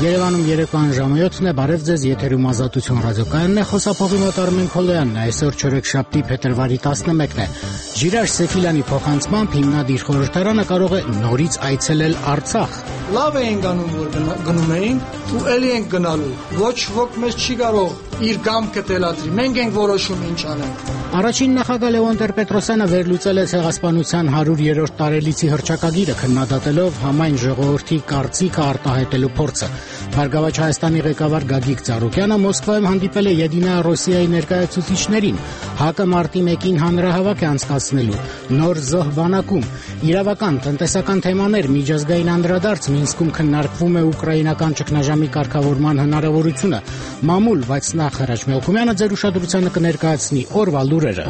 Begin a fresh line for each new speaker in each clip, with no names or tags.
Երևանում երեկոյան ժամը 7-ն է, բարև ձեզ, եթերում Ազատություն ռադիոկայանն է, խոսափողի մոտ Արմեն Քոլոյանն է, այսօր չորեքշաբթի փետրվարի 11-ն է։ Ժիրայր Սեֆիլյանի փոխանցմամբ հիմնադիր խորհրդարանը կարող է նորից այցելել Արցախ։
Լավ էինք անում, որ գնում էինք, ու էլի ենք գնալու։ Ոչ ոք մեզ չի կարող իր կամքը թելադրի։ Մենք ենք որոշում ինչ անենք։
Առաջին նախագահ Լևոն Տեր-Պետրոսյանը վերլուծել է Ցեղասպանության 100-րդ տարելիցի հռչակագիրը, քննադատելով համայն ժողովրդի կարծիքը արտահայտելու փորձը։ Բարգավաճ Հայաստանի ղեկավար Գագիկ Ծառուկյանը Մոսկվայում հանդիպել է Եդինա Ռոսիայի ներկայացուցիչներին։ ՀԱԿ-ը մարտի 1-ին հանրահավաք է անցկացնելու, նոր զոհ բանակում, իրավական, տնտեսական թեմաներ, միջազգային անդրադարձ, Մինսկում քննարկվում է ուկրաինական ճգնաժամի կարգավորման հնարավորությունը։ Մամուլ, բայց նախ Հրաչ Մելքումյանը ձեր ուշադրությանը կներկայացնի օրվա լուրերը։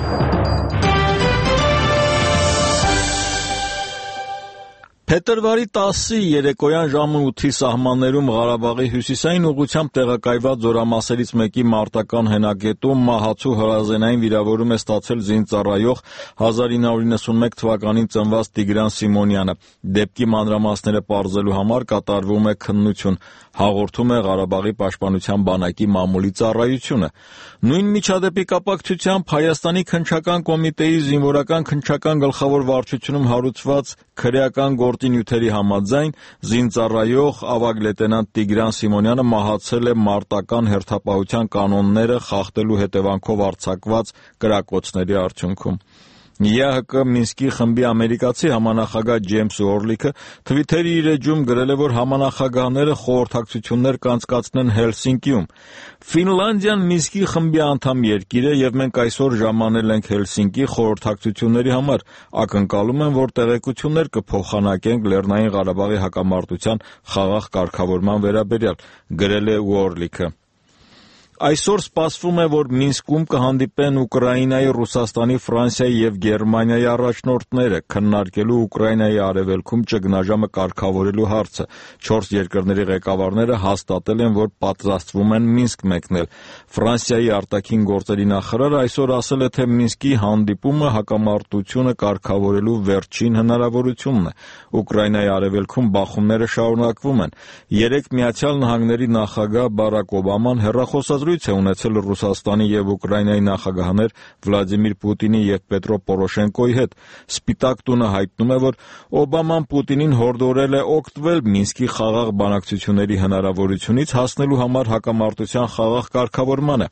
Փետրվարի 10-ի երեկոյան ժամը 8-ի սահմաններում Ղարաբաղի հյուսիսային ուղղությամբ տեղակայված զորամասերից մեկի մարտական հենակետում մահացու հրազենային վիրավորում է ստացել զինծառայող 1991 թվականին ծնված Տիգրան Սիմոնյանը։ Դեպքի մանրամասները պարզելու համար կատարվում է քննություն, հաղորդում է Ղարաբաղի պաշտպանության բանակի մամուլի ծառայությունը։ Նույն միջադեպի կապակցությամբ Հայաստանի քննչական կոմիտեի զինվորական քննչական գլխավոր վարչությունում հարուցված քրեական գործի նյութերի համաձայն զինծառայող ավագ լեյտենանտ Տիգրան Սիմոնյանը մահացել է մարտական հերթապահության կանոնները խախտելու հետևանքով արձակված կրակոցների արդյունքում։ ԵԱՀԿ Մինսկի խմբի ամերիկացի համանախագահ Ջեյմս Օրլիքը Թվիթերի իր էջում գրել է, որ համանախագահները խորհրդակցություններ կանցկացնեն Հելսինկիում։ Ֆինլանդիան Մինսկի խմբի անդամ երկիր է եւ մենք այսօր ժամանել ենք Հելսինկի խորհրդակցությունների համար։ Ակնկալում եմ, որ տեղեկություններ կփոխանակենք Լեռնային Ղարաբաղի հակամարտության խաղաղ կարգավորման վերաբերյալ, գրել է Օրլիքը։ Այսօր սպասվում է, որ Մինսկում կհանդիպեն Ուկրաինայի, Ռուսաստանի, Ֆրանսիայի եւ Գերմանիայի առաջնորդները քննարկելու Ուկրաինայի արևելքում ճգնաժամը կարգավորելու հարցը։ 4 երկրների ղեկավարները հաստատել են, որ պատրաստվում են Մինսկ մեկնել։ Ֆրանսիայի արտաքին գործերի նախարարը այսօր ասել է, թե Մինսկի հանդիպումը հակամարտությունը կարգավորելու վերջին հնարավորությունն է։ Ուկրաինայի արևելքում բախումները շարունակվում են։ Երեկ Միացյալ Նահանգների նախագահ Բարակ Օբաման հեռախոսազրույց է ունեցել Ռուսաստանի եւ Ուկրաինայի նախագահներ Վլադիմիր Պուտինի եւ Պետրո Պորոշենկոյի հետ։ Սպիտակ տունը հայտնում է, որ Օբաման Պուտինին հորդորել է օգտվել Մինսկի խաղաղ բանակցությունների հնարավորությունից հասնելու համար հակամարտության խաղաղ կարգավորմանը։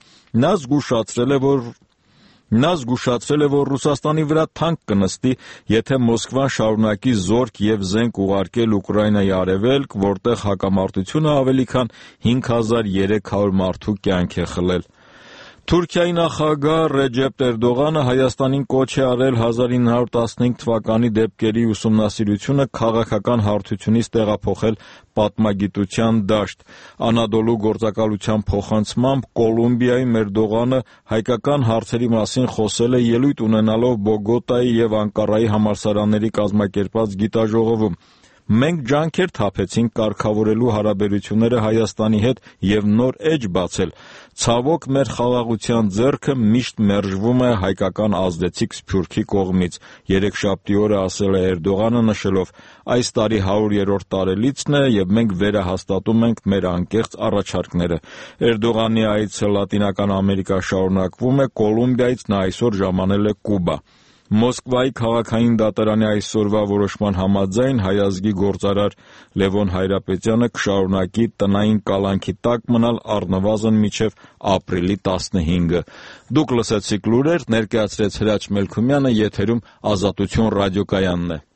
Նա զգուշացրել է, որ Ռուսաստանի վրա թանկ կնստի, եթե Մոսկվան շարունակի զորք եւ զենք ուղարկել Ուկրաինայի արևելք, որտեղ հակամարտությունը ավելի քան 5300 մարդու կյանք է խլել։ Թուրքիայի նախագահ Ռեջեփ Էրդողանը Հայաստանին կոչ է արել 1915 թվականի դեպքերի ուսումնասիրությունը քաղաքական հարթությունից տեղափոխել պատմագիտության դաշտ։ Անադոլու գործակալության փոխանցմամբ Կոլումբիայում Էրդողանը հայկական հարցերի մասին խոսել է ելույթ ունենալով Բոգոտայի եւ Անկարայի համալսարանների կազմակերպած գիտաժողովում։ Մենք ջանքեր թափեցինք կարգավորելու հարաբերությունները Հայաստանի հետ եւ նոր էջ բացել։ Ցավոք, մեր խաղաղության ձեռքը միշտ մերժվում է հայկական ազդեցիկ Սփյուռքի կողմից, երեքշաբթի օրը ասել է Էրդողանը, նշելով. այս տարի 100-րդ տարելիցն է եւ մենք վերահաստատում ենք մեր անկեղծ առաջարկները։ Էրդողանի այցը Լատինական Ամերիկա շարունակվում է, Կոլումբիայից նա այսօր ժամանել է Կուբա։ Մոսկվայի քաղաքային դատարանի այսօրվա որոշման համաձայն հայ ազգի գործարար Լևոն Հայրապետյանը կշարունակի տնային կալանքի տակ մնալ առնվազն մինչև ապրիլի 15-ը։ Դուք լսեցիք լուրեր, ներկայացրեց Հրաչ Մելքումյանը, եթերում Ազատություն ռադիոկայանն է։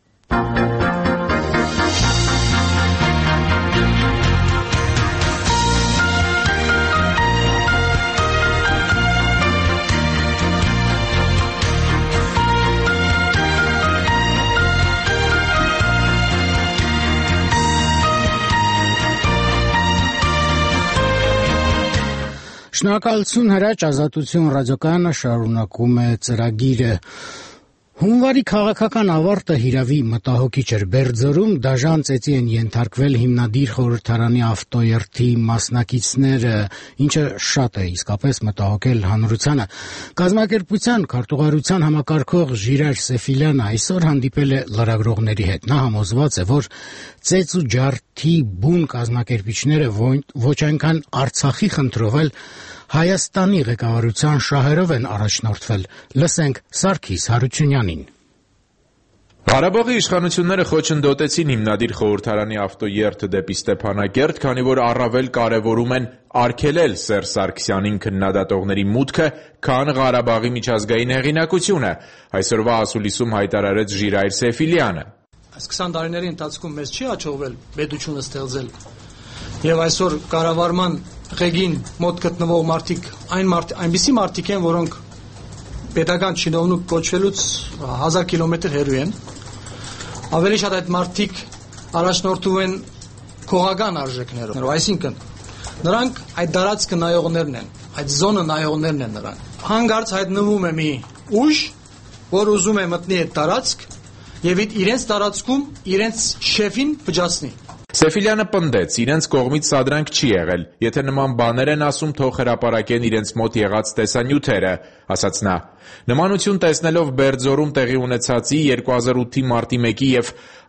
Շնորհակալություն Հրաչ, Ազատություն ռադիոկայանը շարունակում է ծրագիրը։ Հունվարի քաղաքական ավարտը հիրավի մտահոգիչ էր։ Բերձորում դաժան ծեծի են ենթարկվել հիմնադիր խորհրդարանի ավտոերթի մասնակիցները, ինչը շատ է իսկապես մտահոգել հանրությանը։ Կազմակերպության քարտուղարության համակարգող Ժիրայր Սեֆիլյանը այսօր հանդիպել է լրագրողների հետ։ Նա համոզված է, որ ծեծ ու ջարդի բուն կազմակերպիչները ոչ այնքան Արցախի խնդրով, Հայաստանի ղեկավարության շահերով են առաջնորդվել։ Լսենք Սարգիս Հարությունյանին։
Ղարաբաղի իշխանությունները խոչընդոտեցին հիմնադիր խորհրդարանի ավտոերթը դեպի Ստեփանակերտ, քանի որ առավել կարևորում են արգելել Սերժ Սարգսյանին քննադատողների մուտքը, քան Ղարաբաղի միջազգային հեղինակությունը, այսօրվա ասուլիսում հայտարարեց Ժիրայր Սեֆիլյանը։
Այս 20 տարիների ընթացքում մեզ չի հաջողվել պետությունը ստեղծել, եւ այսօր կառավարման ղեկին մոտ գտնվող մարդիկ այնպիսի մարդիկ են, որոնք պետական чиновник կոչվելուց 1000 կիլոմետր հեռու են։ Ավելի շատ այդ մարդիկ առաջնորդվում են քողական արժեքներով, այսինքն նրանք այդ դարածքը նայողներն են, այդ զոնը նայողներն են նրանք։ Հանգարց հայտնվում է մի ուժ, որ ուզում է մտնի այդ դարածք եւ իրենց դարածքում իրենց շեֆին վճացնի։
Սեֆիլյանը պնդեց, իրենց կողմից սադրանք չի եղել, եթե նման բաներ են ասում, թող հրապարակեն իրենց մոտ եղած տեսանյութերը, ասաց նա։ Նմանություն տեսնելով Բերձորում տեղի ունեցածի 2008-ի մարտի 1-ի եւ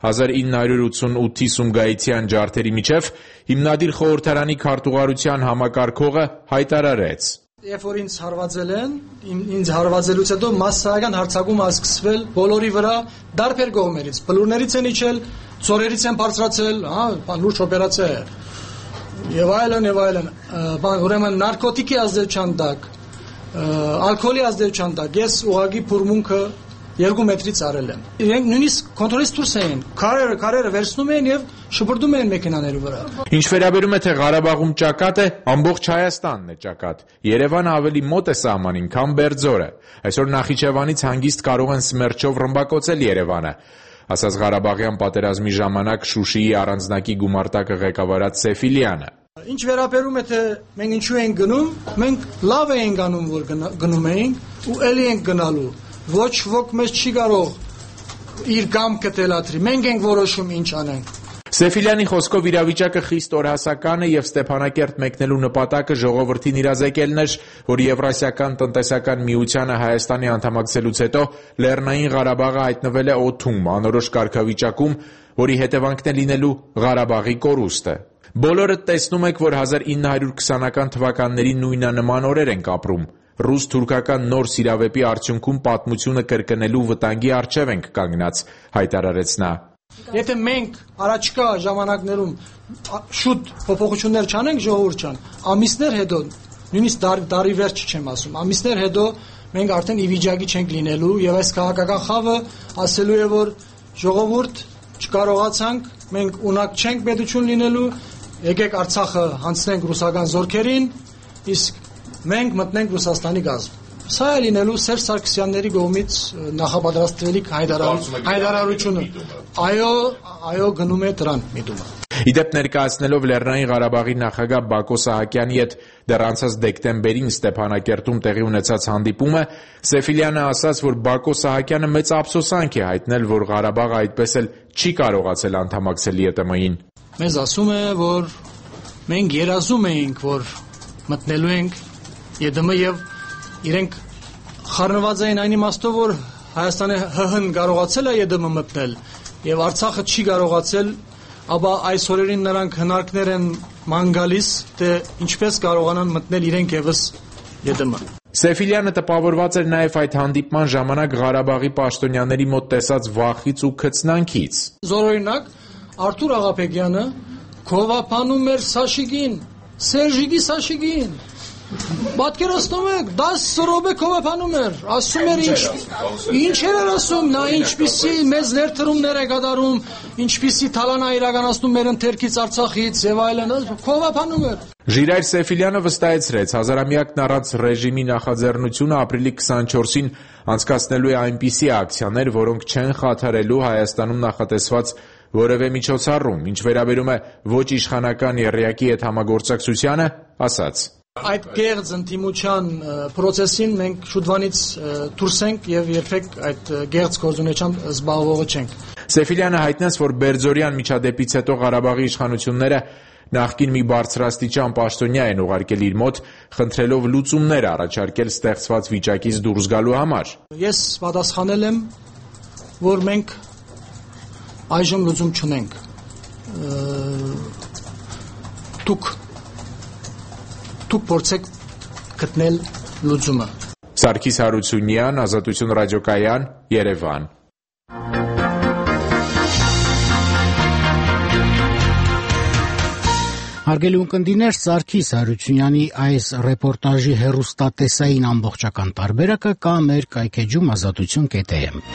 1988-ի Սումգայիցյան ջարդերի միջև հիմնադիր խորհրդարանի քարտուղարության համակարգողը հայտարարեց.
Երբ որ ինձ հարվածել են, ինձ հարվածելուց հետո մասսայական հարձակում է սկսվել բոլորի վրա դարբեր կողմերից, բլուրներից են իջել, ծորերից են բարձրացել, լուրջ օպերացիա է։ Եվ այլն, ուրեմն նարկոտիկի ազդեցության տակ, ալկոհոլի ազդեցության տակ, ես ուղղակի փորմունքը 2 մետրից արել եմ։ Իրենք նույնիսկ կոնտրոլից դուրս էին, քարերը վերցնում էին եւ շփրդում էին մեքենաների վրա։
Ինչ վերաբերում է թե Ղարաբաղում ճակատ է, ամբողջ Հայաստանն է ճակատ։ Երևանը ավելի մոտ է սահմանին, քան Բերձորը։ Այսօր Նախիջևանից հանգիստ կարող են սմերչով ռմբակոծել Երևանը, ասաց Ղարաբաղյան պատերազմի ժամանակ Շուշիի առանձնակի գումարտակը ղեկավարած Սեֆիլյանը։
Ինչ վերաբերում է թե մենք ինչու ենք գնում, մենք լավ ենք անում, որ գնում ենք ու ելի ենք գնալու։ Ոչ ոք մեզ չի կարող իր կամքը թելադրի։ Մենք ենք որոշում ինչ անենք։
Սեֆիլյանի խոսքով իրավիճակը խիստ օրհասական է եւ Ստեփանակերտ մեկնելու նպատակը ժողովրդին իրազեկելն էր, որ Եվրասիական տնտեսական միությանը Հայաստանի անդամակցելուց հետո Լեռնային Ղարաբաղը հայտնվել է օդում, անորոշ կարգավիճակում, որի հետևանքն է լինելու Ղարաբաղի կորուստը։ Բոլորը տեսնում եք, որ 1920-ական թվականների նույնանման օրեր ենք ապրում։ Ռուս-թուրքական նոր սիրավեպի արդյունքում պատմությունը կրկնելու վտանգի առջև ենք կանգնած, հայտարարեց նա։
Եթե մենք առաջկա ժամանակներում շուտ փոփոխություններ չանենք ժողովուրդ ջան, ամիսներ հետո, նույնիսկ դարի վերջ չեմ ասում, ամիսներ հետո մենք արդեն ի վիճակի չենք լինելու եւ այս քաղաքական խավը ասելու է, որ ժողովուրդ չկարողացանք, մենք ունակ չենք պետություն լինելու, եկեք Արցախը հանձնենք ռուսական զորքերին, իսկ մենք մտնենք Ռուսաստանի կազմ։ Սա է լինելու Սերժ Սարգսյանների կողմից նախապատրաստվելիք հայտարարությունը։ Այո, գնում է դրան միտումը։
Իդեպ ներկայացնելով Լեռնային Ղարաբաղի նախագահ Բակո Սահակյանի հետ դեռ անցած դեկտեմբերին Ստեփանակերտում տեղի ունեցած հանդիպումը, Սեֆիլյանը ասաց, որ Բակո Սահակյանը մեծ ափսոսանք է հայտնել, որ Ղարաբաղը այդպես էլ չի կարողացել անդամակցել ԵՏՄ-ին։
Մեզ ասում է, որ մենք երազում էինք, որ մտնելու ենք ԵՏՄ եւ իրենք խառնված էին այն իմաստով, որ Հայաստանը ՀՀ-ն կարողացել է ԵՏՄ մտնել եւ Արցախը չի կարողացել, ապա այս օրերին նրանք հնարքներ են ման գալիս, թե ինչպես կարողանան մտնել իրենք եւս ԵՏՄ։
Սեֆիլյանը տպավորված էր նաեւ այդ հանդիպման ժամանակ Ղարաբաղի պաշտոնյաների մոտ տեսած վախից ու քծնանքից։
Զորօրինակ Արթուր Աղաբեկյանը քովապանում էր Սաշիգին, Սերժիկի Սաշիգին։ Պատկերացնում եք, 10 րոպե քովապանում էր, ասում էր ինչ էր ասում, նա ինչպիսի մեծ ներդրումներ է կատարում, ինչպիսի թալան է իրականացնում մեր ընթերքից Արցախից եւ այլն, քովապանում էր։
Ժիրայր Սեֆիլյանը վստահեցրեց, հազարամյակն առանց ռեժիմի նախաձեռնությունը ապրիլի 24-ին անցկացնելու է այնպիսի ակցիաներ, որոնք չեն խաթարելու Հայաստանում նախատեսված որևէ միջոցառում, ինչ վերաբերում է ոչ իշխանական եռյակի հետ համագործակցությանը, ասաց.
Այդ գեղձ ընդդիմության process-ին մենք շուտվանից դուրս ենք եւ երբեք այդ գեղձ գործունեությամբ զբաղվողը չենք։
Սեֆիլյանը հայտնեց, որ Բերձորյան միջադեպից հետո Ղարաբաղի իշխանությունները նախկին մի բարձրաստիճան պաշտոնյա են ուղարկել իր մոտ, խնդրելով լուծումներ առաջարկել ստեղծված վիճակից դուրս գալու համար։
Ես պատասխանել եմ, որ մենք այժմ լուծում չունենք։ Դուք փորձեք գտնել լուծումը։
Սարգիս Հարությունյան, Ազատություն ռադիոկայան, Երևան։
Հարգելի ունկնդիրներ, Սարգիս Հարությունյանի այս ռեպորտաժի հեռուստատեսային ամբողջական տարբերակը կա մեր կայքեջում azatutun.am։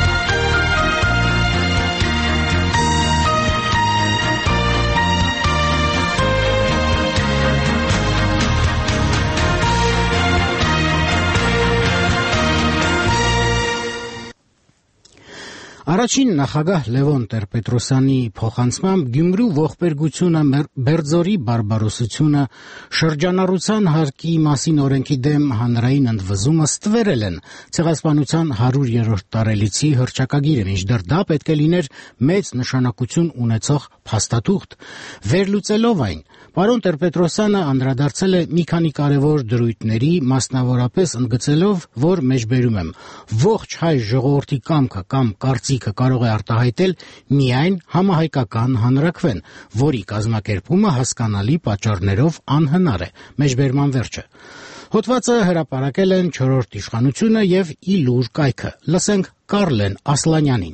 Առաջին նախագահ Լևոն Տեր-Պետրոսյանի փոխանցմամբ Գյումրու ողբերգությունը, Բերձորի բարբարոսությունը, շրջանառության հարկի մասին օրենքի դեմ հանրային ընդվզումը ստվերել են ցեղասպանության 100-րդ տարելիցի հռչակագիրը, մինչդեռ դա պետք է լիներ մեծ նշանակություն ունեցող փաստաթուղթ։ Վերլուծելով այն, պարոն Տեր-Պետրոսյանը անդրադարձել է մի քանի կարևոր դրույթների, մասնավորապես ընդգծելով, որ մեջբերում եմ, ողջ հայ ժողովրդի կամքը կամ կարծիքը կարող է արտահայտել միայն համահայկական հանրաքվեն, որի կազմակերպումը հասկանալի պատճառներով անհնար է։ Մեջբերման վերջը։ Հոդվածը հրապարակել են 4-րդ իշխանությունը եւ ի լուր կայքը։ Լսենք Կարլեն Ասլանյանին։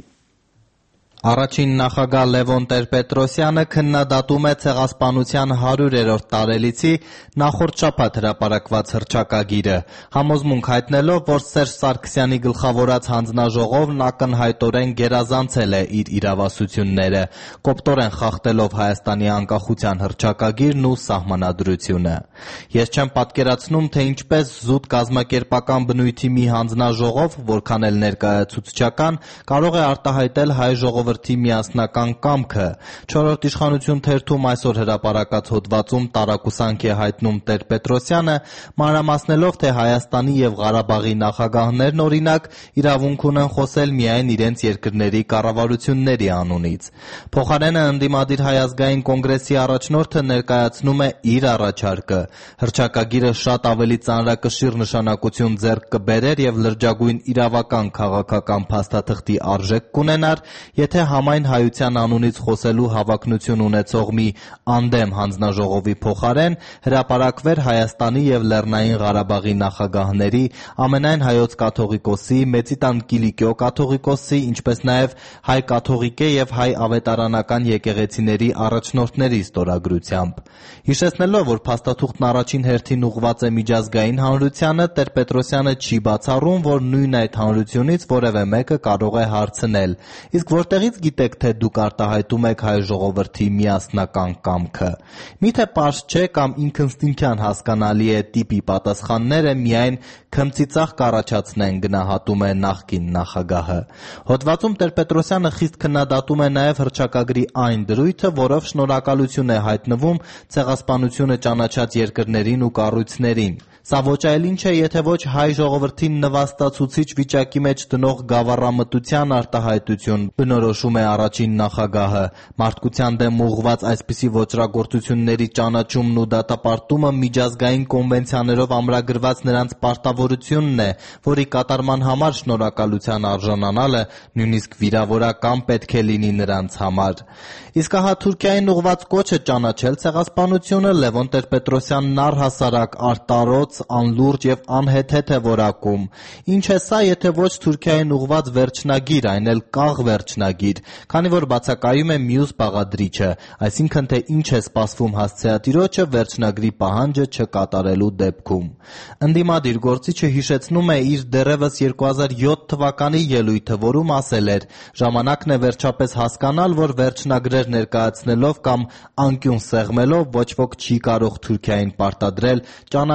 Առաջին նախագահ Լևոն Տեր-Պետրոսյանը քննադատում է ցեղասպանության 100-րդ տարելիցի նախորդ շաբաթ հրապարակված հռչակագիրը, համոզմունք հայտնելով, որ Սերժ Սարգսյանի գլխավորած հանձնաժողովն ակնհայտորեն գերազանցել է իր իրավասությունները, կոպտորեն խախտելով Հայաստանի անկախության հռչակագիրն ու սահմանադրությունը։ Ես չեմ պատկերացնում, թե ինչպես զուտ կազմակերպական բնույթի մի հանձնաժողով, որքան էլ ներկայացուցչական, կարող է արտահայտել հայ ժողովրդի միասնական կամքը։ 4-րդ իշխանություն թերթում այսօր հրապարակած հոդվածում տարակուսանք է հայտնում Տեր-Պետրոսյանը, մանրամասնելով, թե Հայաստանի եւ Ղարաբաղի նախագահներն օրինակ իրավունք ունեն խոսել միայն իրենց երկրների կառավարությունների անունից։ Փոխարենը ընդդիմադիր Հայ ազգային կոնգրեսի առաջնորդը ներկայացնում է իր առաջարկը։ Հռչակագիրը շատ ավելի ծանրակշիռ նշանակություն ձեռք կբերեր եւ լրջագույն իրավական քաղաքական փաստաթղթի արժեք կունենար, եթե համայն հայության անունից խոսելու հավակնություն ունեցող մի անդեմ հանձնաժողովի փոխարեն հրապարակվեր Հայաստանի եւ Լեռնային Ղարաբաղի նախագահների, ամենայն հայոց կաթողիկոսի, Մեծիտան Կիլիկիո կաթողիկոսի, ինչպես նաեւ հայ կաթողիկե եւ հայ ավետարանական եկեղեցիների առաջնորդների ստորագրությամբ։ Հիշեցնելով, որ փաստաթուղթն առաջին հերթին ուղղված է միջազգային հանրությանը, Տեր-Պետրոսյանը չի բացառում, որ նույն այդ հանրությունից որևէ մեկը կարող է հարցնել. իսկ որտեղից գիտեք, թե դուք արտահայտում եք հայ ժողովրդի միասնական կամքը։ Միթե պարզ չէ կամ ինքնստինքյան հասկանալի է տիպի պատասխանները միայն քմծիծաղ կառաջացնեն, գնահատում է նախկին նախագահը։ Հոդվածում Տեր-Պետրոսյանը խիստ քննադատում է նաև հռչակագրի այն դրույթը, որով շնորհակալություն է հայտնվում ցեղասպանությունը ճանաչած երկրներին ու կառույցներին։ Սա ոչ այլ ինչ է, եթե ոչ հայ ժողովրդին նվաստացուցիչ վիճակի մեջ դնող գավառամտության արտահայտություն, բնորոշում է առաջին նախագահը։ Մարդկության դեմ ուղղված այսպիսի ոճրագործությունների ճանաչումն ու դատապարտումը միջազգային կոնվենցիաներով ամրագրված նրանց պարտավորությունն է, որի կատարման համար շնորհակալության արժանանալը նույնիսկ վիրավորական պետք է լինի նրանց համար։ Իսկ ահա Թուրքիային ուղղված կոչը ճանաչել ցեղասպանությունը Լևոն Տեր-Պետրոսյանն առհասարակ արտարոց, անլուրջ եւ անհեթեթ է որակում։ Ինչ է սա, եթե ոչ Թուրքիային ուղղված վերջնագիր, այն էլ կաղ վերջնագիր, քանի որ բացակայում է մյուս բաղադրիչը, այսինքն թե ինչ է սպասվում հասցեատիրոջը վերջնագրի պահանջը չկատարելու դեպքում։ Ընդդիմադիր գործիչը հիշեցնում է իր դեռևս 2007 թվականի ելույթը, որում ասել էր. ժամանակն է վերջապես հասկանալ, որ վերջնագրեր ներկայացնելով կամ անկյուն սեղմելով ոչ ոք չի կարող Թուրքիային պարտադրել ճանաչել հայոց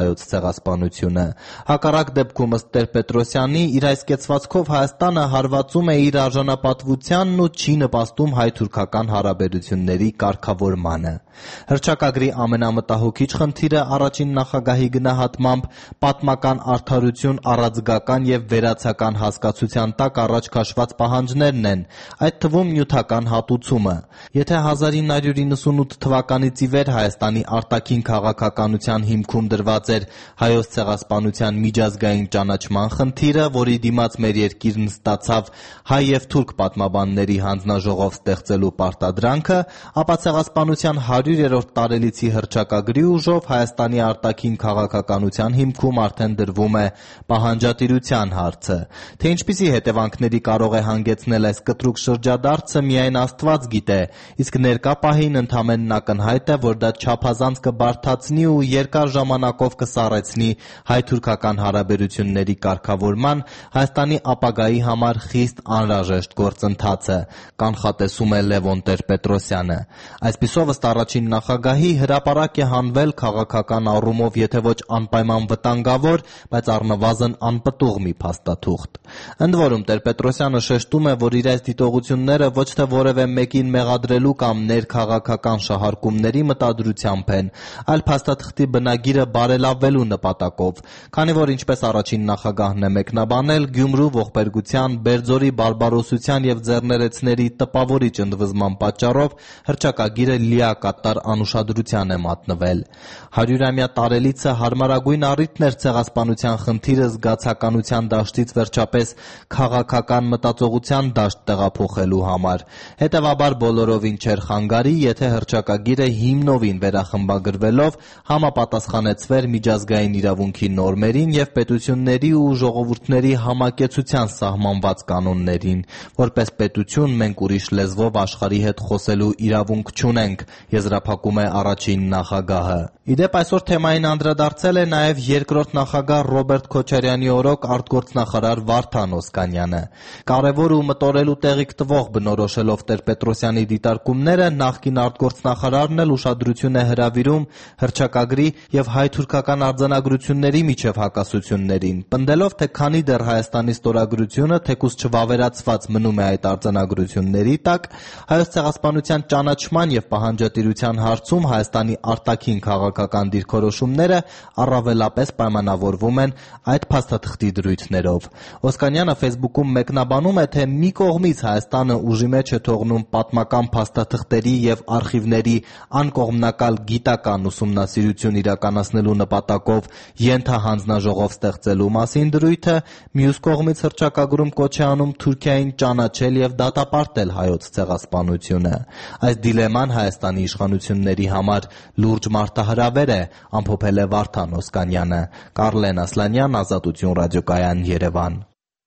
հայոց ցեղասպանությունը։ Հակառակ դեպքում ըստ Տեր-Պետրոսյանի իր այս կեցվածքով Հայաստանը հարվածում է իր արժանապատվությանն ու չի նպաստում հայ-թուրքական հարաբերությունների կարգավորմանը։ Հռչակագրի ամենամտահոգիչ խնդիրը առաջին նախագահի գնահատմամբ պատմական արդարություն, առաձգական եւ վերացական հասկացության տակ առաջ քաշված պահանջներն են, այդ թվում նյութական հատուցումը։ Եթե 1998 թվականից ի վեր Հայաստանի արտաքին քաղաքականության հիմքում դրված էր հայոց ցեղասպանության միջազգային ճանաչման խնդիրը, որի դիմաց մեր երկիրն ստացավ հայ եւ թուրք պատմաբանների հանձնաժողով ստեղծելու պարտադրանքը, ապա ցեղասպանության 100-րդ տարելիցի հռչակագրի ուժով Հայաստանի արտաքին քաղաքականության հիմքում արդեն դրվում է պահանջատիրության հարցը։ Թե ինչպիսի հետևանքների կարող է հանգեցնել այս կտրուկ շրջադարձը, միայն Աստված գիտե, իսկ ներկա պահին ընդամենն ակնհայտ է, որ դա չափազանց կբարդացնի ու երկար ժամանակով կսառեցնի հայ-թուրքական հարաբերությունների կարգավորման Հայաստանի ապագայի համար խիստ անհրաժեշտ գործընթացը, կանխատեսում է Լևոն Տեր-Պետրոսյանը։ Այսպիսով, ըստ առաջին նախագահի, հրապարակ է հանվել քաղաքական առումով եթե ոչ անպայման վտանգավոր, բայց առնվազն անպտուղ մի փաստաթուղթ։ Ընդ որում Տեր-Պետրոսյանը շեշտում է, որ իր այս դիտողությունները ոչ թե որևէ մեկին մեղադրելու կամ ներքաղաքական շահարկումների մտադրությամբ են, այլ փաստաթղթի բնագիրը բարելավելու նպատակով, քանի որ ինչպես առաջին նախագահն է մեկնաբանել, Գյումրու ողբերգության, Բերձորի բարբարոսության եւ ձեռներեցների տպավորիչ ընդվզման պատճառով հռչակագիրը լիակատար անուշադրության է մատնվել։ 100-ամյա տարելիցը հարմարագույն առիթն էր ցեղասպանության խնդիրը զգացականության դաշտից վերջապես քաղաքական մտածողության դաշտ տեղափոխելու համար։ Հետևաբար բոլորովին չէր խանգարի, եթե հռչակագիրը հիմնովին վերախմբագրվելով համապատասխանեցվեր միջազգային իրավունքի նորմերին եւ պետությունների ու ժողովուրդների համակեցության սահմանված կանոններին։ Որպես պետություն մենք ուրիշ լեզվով աշխարհի հետ խոսելու իրավունք չունենք, եզրափակում է առաջին նախագահը։ Իդեպ այսօր թեմային անդրադարձել է նաև երկրորդ նախագահ Ռոբերտ Քոչարյանի օրոք արտգործնախարար Վարդան Օսկանյանը։ Կարևոր ու մտորելու տեղիք տվող բնորոշելով Տեր-Պետրոսյանի դիտարկումները, նախկին արտգործնախարարն էլ ուշադրություն է հրավիրում հռչակագրի եւ հայ-թուրքական արձանագրությունների միջև հակասություններին, պնդելով, թե քանի դեռ Հայաստանի ստորագրությունը թեկուզ չվավերացված մնում է այդ արձանագրությունների տակ, հայոց ցեղասպանության ճանաչման եւ պահանջատիրության հարցում Հայաստանի արտաքին քաղաքական դիրքորոշումները առավելապես պայմանավորվում են այդ փաստաթղթի դրույթներով։ Օսկանյանը Facebook-ում մեկնաբանում է, թե մի կողմից Հայաստանը ուժի մեջ է թողնում պատմական փաստաթղթերի եւ արխիվների անկողմնակալ գիտական ուսումնասիրություն իրականացնելու նպատակով ենթահանձնաժողով ստեղծելու մասին դրույթը, մյուս կողմից հռչակագրում կոչ է անում Թուրքիային ճանաչել եւ դատապարտել հայոց ցեղասպանությունը։ Այս դիլեման Հայաստանի իշխանությունների համար լուրջ մարտահրավեր է, ամփոփել է Վարդան Օսկանյանը։ Կարլեն Ասլանյան, Ազատություն ռադիոկայան, Երևան։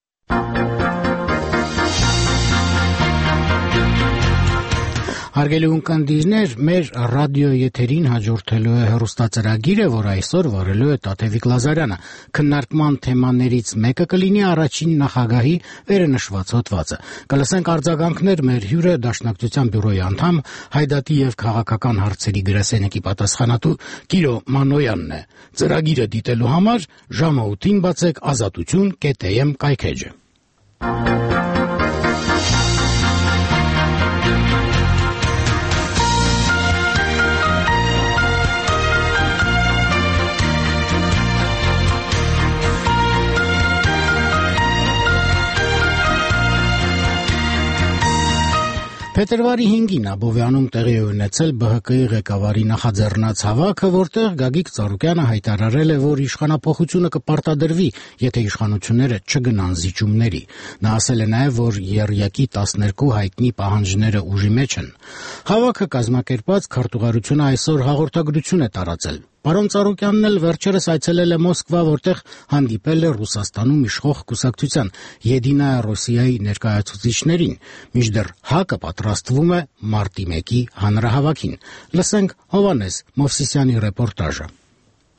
Հարգելի ունկնդիրներ, մեր ռադիո եթերին հաջորդելու է հեռուստածրագիրը, որ այսօր վարելու է Տաթևիկ Լազարյանը։ Քննարկման թեմաներից մեկը կլինի առաջին նախագահի վերնշված հոդվածը։ Կլսենք արձագանքներ մեր հյուրը Դաշնակցության բյուրոյի անդամ, Հայդատի եւ քաղաքական հարցերի գրասենյակի պատասխանատու Կիրո Մանոյանն է։ Ծրագիրը դիտելու համար ժամը 8-ին բացեք azatutun.am կայքեջը։ Փետրվարի 5-ին Աբովյանում տեղի է ունեցել ԲՀԿ-ի ղեկավարի նախաձեռնած հավաքը, որտեղ Գագիկ Ծառուկյանը հայտարարել է, որ իշխանափոխությունը կպարտադրվի, եթե իշխանությունները չգնան զիջումների։ Նա ասել է նաև, որ եռյակի 12 հայտնի պահանջները ուժի մեջ են։ Հավաքը կազմակերպած քարտուղարությունը այսօր հաղորդագրություն է տարածել։ Պարոն Ծառուկյանն էլ վերջերս այցելել է Մոսկվա, որտեղ հանդիպել է Ռուսաստանում իշխող կուսակցության Եդինայա Ռոսիայի ներկայացուցիչներին, մինչդեռ ՀԱԿ-ը պատրաստվում է մարտի 1-ի հանրահավաքին։ Լսենք Հովհաննես Մովսիսյանի ռեպորտաժը։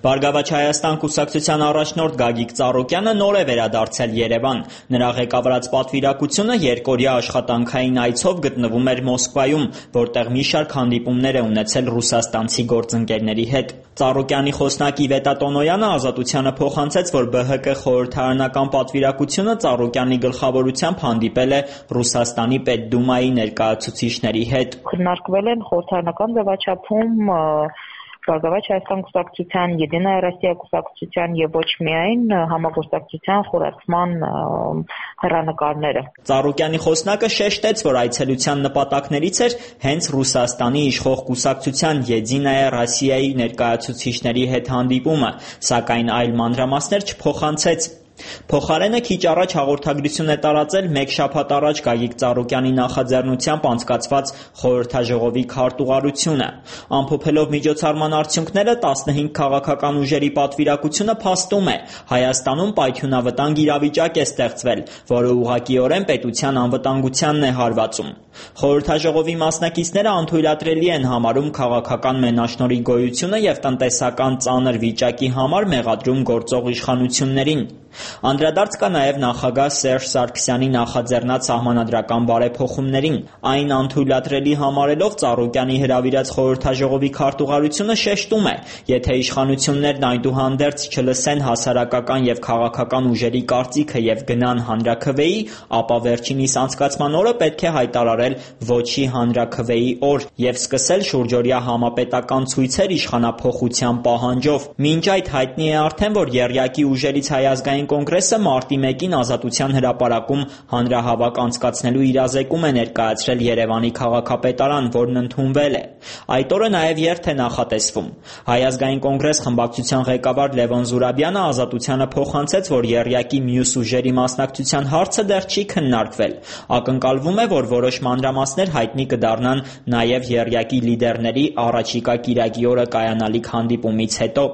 Բարգավաճ Հայաստան կուսակցության առաջնորդ Գագիկ Ծառուկյանը նոր է վերադարձել Երևան։ Նրա ղեկավարած պատվիրակությունը երկօրյա աշխատանքային այցով գտնվում էր Մոսկվայում, որտեղ մի շարք հանդիպումներ է ունեցել ռուսաստանցի գործընկերների հետ։ Ծառուկյանի խոսնակ Իվետա Տոնոյանը Ազատությանը փոխանցեց, որ ԲՀԿ խորհրդարանական պատվիրակությունը Ծառուկյանի գլխավորությամբ հանդիպել է Ռուսաստանի Պետդումայի ներկայացուցիչների հետ։
Քննարկվել են խորհրդարանական ձևաչափում Բարգավաճ Հայաստան կուսակցության, Եդինայա Ռոսիա կուսակցության եւ ոչ միայն համագործակցության խորացման հեռանկարները։
Ծառուկյանի խոսնակը շեշտեց, որ այցելության նպատակներից էր հենց Ռուսաստանի իշխող կուսակցության Եդինայա Ռոսիայի ներկայացուցիչների հետ հանդիպումը, սակայն այլ մանրամասներ չփոխանցեց։ Փոխարենը քիչ առաջ հաղորդագրություն է տարածել մեկ շաբաթ առաջ Գագիկ Ծառուկյանի նախաձեռնությամբ անցկացված խորհրդաժողովի քարտուղարությունը։ Ամփոփելով միջոցառման արդյունքները 15 քաղաքական ուժերի պատվիրակությունը փաստում է՝ Հայաստանում պայթյունավտանգ իրավիճակ է ստեղծվել, որը ուղղակիորեն պետության անվտանգությանն է հարվածում։ Խորհրդաժողովի մասնակիցները անթույլատրելի են համարում քաղաքական մենաշնորհի գոյությունը եւ տնտեսական ծանր վիճակի համար մեղադրում գործող իշխանություններին։ Անդրադարձ կա նաև նախագահ Սերժ Սարգսյանի նախաձեռնած սահմանադրական բարեփոխումներին։ Այն անթույլատրելի համարելով Ծառուկյանի հրավիրած խորհրդաժողովի քարտուղարությունը շեշտում է, եթե իշխանություններն այդուհանդերձ չլսեն հասարակական եւ քաղաքական ուժերի կարծիքը եւ գնան հանրաքվեի, ապա վերջինիս անցկացման օրը պետք է հայտարարել ոչի հանրաքվեի օր եւ սկսել շուրջօրյա համապետական ցույցեր իշխանափոխության պահանջով։ Մինչ այդ հայտնի է արդեն, որ եռյակի ուժերից Հայ ազգային կոնգրեսը մարտի 1-ին Ազատության հրապարակում հանրահավաք անցկացնելու իրազեկում է ներկայացրել Երևանի քաղաքապետարան, որն ընդունվել է։ Այդ օրը նաև երթ է նախատեսվում։ Հայ ազգային կոնգրես խմբակցության ղեկավար Լևոն Զուրաբյանը Ազատությանը փոխանցեց, որ եռյակի մյուս ուժերի մասնակցության հարցը դեռ չի քննարկվել։ Ակնկալվում է, որ որոշ մանրամասներ հայտնի կդառնան նաև եռյակի լիդերների առաջիկա կիրակի օրը կայանալիք հանդիպումից հետո։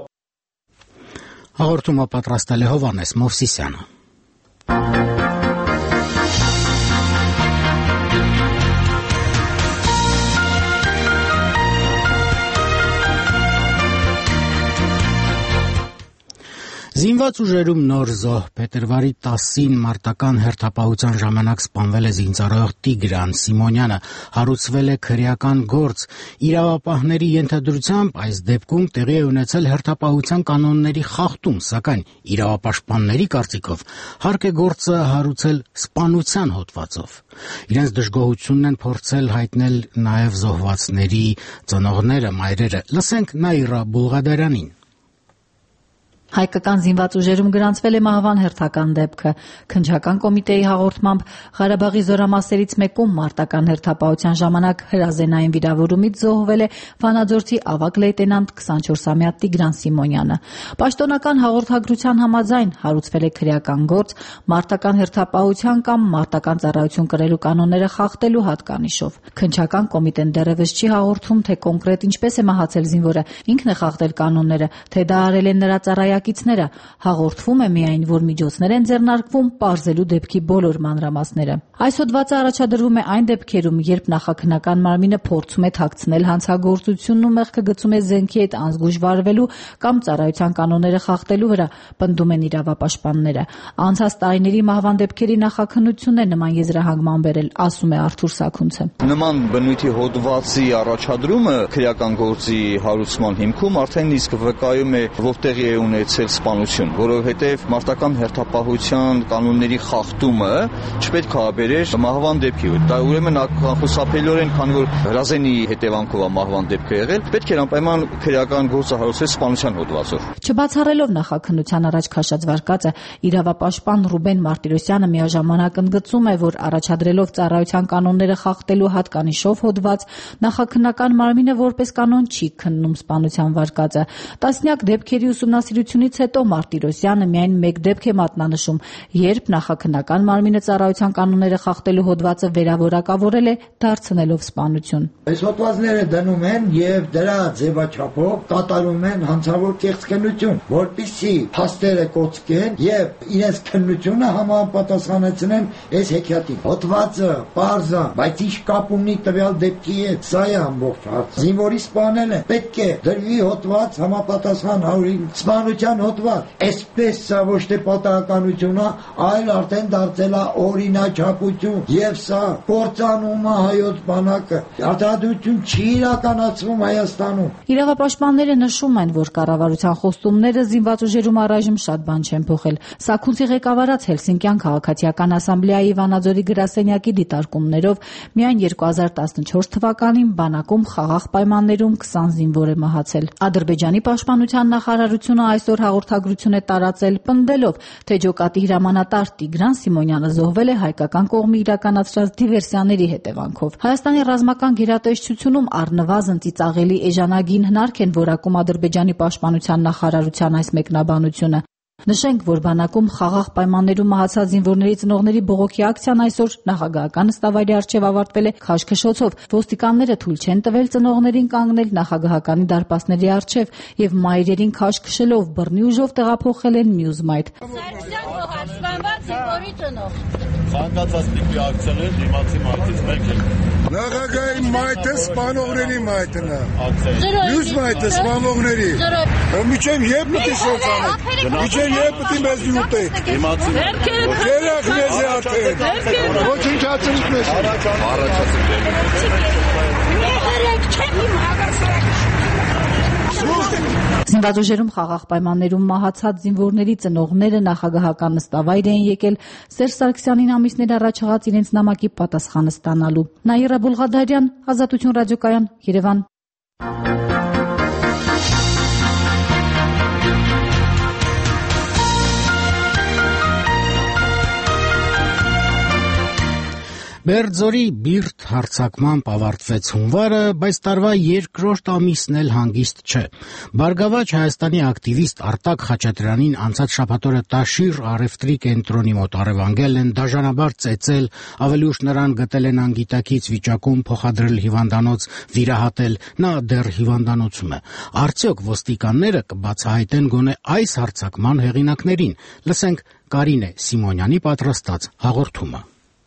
Հաղորդումը պատրաստել է Հովհաննես Մովսիսյանը։ Զինված ուժերում նոր զոհ փետրվարի 10-ին մարտական հերթապահության ժամանակ սպանվել է զինծառայող Տիգրան Սիմոնյանը, հարուցվել է քրեական գործ։ Իրավապահների ենթադրությամբ այս դեպքում տեղի է ունեցել հերթապահության կանոնների խախտում, սակայն իրավապաշտպանների կարծիքով հարկ է գործը հարուցել սպանության հոդվածով։ Իրենց դժգոհությունն են փորձել հայտնել նաև զոհվածների ծնողները, մայրերը։ Լսենք Նաիրա Բուլղադարյանին։
Հայկական զինված ուժերում գրանցվել է մահվան հերթական դեպքը։ Քննչական կոմիտեի հաղորդմամբ Ղարաբաղի զորամասերից մեկում մարտական հերթապահության ժամանակ հրազենային վիրավորումից զոհվել է Վանաձորցի ավագ լեյտենանտ 24-ամյա Տիգրան Սիմոնյանը։ Պաշտոնական հաղորդագրության համաձայն հարուցվել է քրեական գործ մարտական հերթապահության կամ մարտական ծառայություն կրելու կանոնները խախտելու հատկանիշով։ Քննչական կոմիտեն դեռևս չի հաղորդում, թե կոնկրետ ինչպես է մահացել զինվորը, ինքն է խախտել կանոնները, թե դա արել են նրա ծառայակիցները։ Հաղորդվում է միայն, որ միջոցներ են ձեռնարկվում պարզելու դեպքի բոլոր մանրամասները։ Այս հոդվածը առաջադրվում է այն դեպքերում, երբ նախաքննական մարմինը փորձում է թաքցնել հանցագործությունն ու մեղքը գցում է զենքի հետ անզգույշ վարվելու կամ ծառայության կանոնները խախտելու վրա, պնդում են իրավապաշտպանները։ Անցած տարիների մահվան դեպքերի նախաքննությունն է նման եզրահանգման բերել, ասում է Արթուր Սաքունցը։
Նման բնույթի հոդվածի առաջադրումը քրեական գործի հարուցման հիմքում արդեն իսկ վկայում է, որ տեղի է ունեցել սպանություն, որովհետև մարտական հերթապահության կանոնների խախտումը չպետք է բերեր մահվան դեպքի։ Դա ուրեմն անխուսափելիորեն, քանի որ հրազենի հետևանքով մահվան դեպք է եղել, պետք է անպայման քրեական գործը հարուցել սպանության հոդվածով։
Չբացառելով նախաքննության առաջ քաշած վարկածը, իրավապաշտպան Ռուբեն Մարտիրոսյանը միաժամանակ ընդգծում է, որ առաջադրելով ծառայության կանոնները խախտելու հատկանիշով հոդված, նախաքննական մարմինը որպես կանոն չի քննում սպանության վարկածը։ Տասնյակ դեպքերի ուսումնասիրություն հրաժարությունից հետո Մարտիրոսյանը միայն մեկ դեպք է մատնանշում, երբ նախաքննական մարմինը ծառայության կանոնները խախտելու հոդվածը վերավորակավորել է, դարձնելով սպանություն։
Այս հոդվածները դնում են եւ դրա ձևաչափով կատարում են հանցավոր կեղծքնություն, որպեսզի փաստերը կոծկեն եւ իրենց քննությունը համապատասխանեցնեն այս հեքիաթին։ Հոդվածը պարզ է, բայց ինչ կապ ունի տվյալ դեպքի հետ, սա է ամբողջ հարցը։ Զինվորի սպանել են, պետք է դրվի հոդված համապատասխան 100-ին սպանության հոդված։ Այսպես սա ոչ թե պատահականություն է, այլ արդեն դարձել է օրինաչափություն եւ սա կործանում է հայոց բանակը։ Արտադրություն չի իրականացվում Հայաստանում։
Իրավապաշտպանները նշում են, որ կառավարության խոստումները զինված ուժերում առայժմ շատ բան չեն փոխել։ Սաքունցի ղեկավարած Հելսինկյան քաղաքացիական ասամբլեայի Վանաձորի գրասենյակի դիտարկումներով միայն 2014 թվականին բանակում խաղաղ պայմաններում 20 զինվոր է մահացել։ Ադրբեջանի պաշտպանության նախարարությունը այսօր հաղորդագրություն է տարածել, պնդելով, թե ջոկատի հրամանատար Տիգրան Սիմոնյանը զոհվել է հայկական կողմի իրականացրած դիվերսիաների հետևանքով։ Հայաստանի ռազմական գերատեսչությունում առնվազն ծիծաղելի էժանագին հնարք են որակում Ադրբեջանի պաշտպանության նախարարության այս մեկնաբանությունը։ Նշենք, որ բանակում խաղաղ պայմաններում մահացած զինվորների ծնողների բողոքի ակցիան այսօր նախագահական նստավայրի առջև ավարտվել է քաշքշոցով։ Ոստիկանները թույլ չեն տվել ծնողներին կանգնել նախագահականի դարպասների առջև եւ մայրերին քաշքշելով բռնի ուժով տեղափոխել են մյուս մայթ։
Ցանկացած տիպի ակցիաներ դիմացի մայթից մեկ է։
Նախագահի մայթը սպանողների մայթն է։ Մյուս մայթը սպանողների։ Միջև երբ պիտի շոցանեք։ Միջև երբ պիտի մեզ յուտեք։
Դիմացի։
Երեք մեզ է արդեն։ Ոչինչ ացնից մեզ։
Զինված ուժերում խաղաղ պայմաններում մահացած զինվորների ծնողները նախագահական նստավայր էին եկել Սերժ Սարգսյանին ամիսներ առաջ եղած իրենց նամակի պատասխանը ստանալու։ Նաիրա Բուլղադարյան, Ազատություն ռադիոկայան, Երևան։
Բերձորի բիրտ հարձակմամբ ավարտվեց հունվարը, բայց տարվա երկրորդ ամիսն էլ հանգիստ չէ։ Բարգավաճ Հայաստանի ակտիվիստ Արտակ Խաչատրյանին անցած շաբաթօրը Տաշիր առևտրի կենտրոնի մոտ առևանգել են, դաժանաբար ծեծել, ավելի ուշ նրան գտել են անգիտակից վիճակում, փոխադրել հիվանդանոց, վիրահատել, նա դեռ հիվանդանոցում է։ Արդյոք ոստիկանները կբացահայտեն գոնե այս հարձակման հեղինակներին։ Լսենք Կարինե Սիմոնյանի պատրաստած հաղորդումը։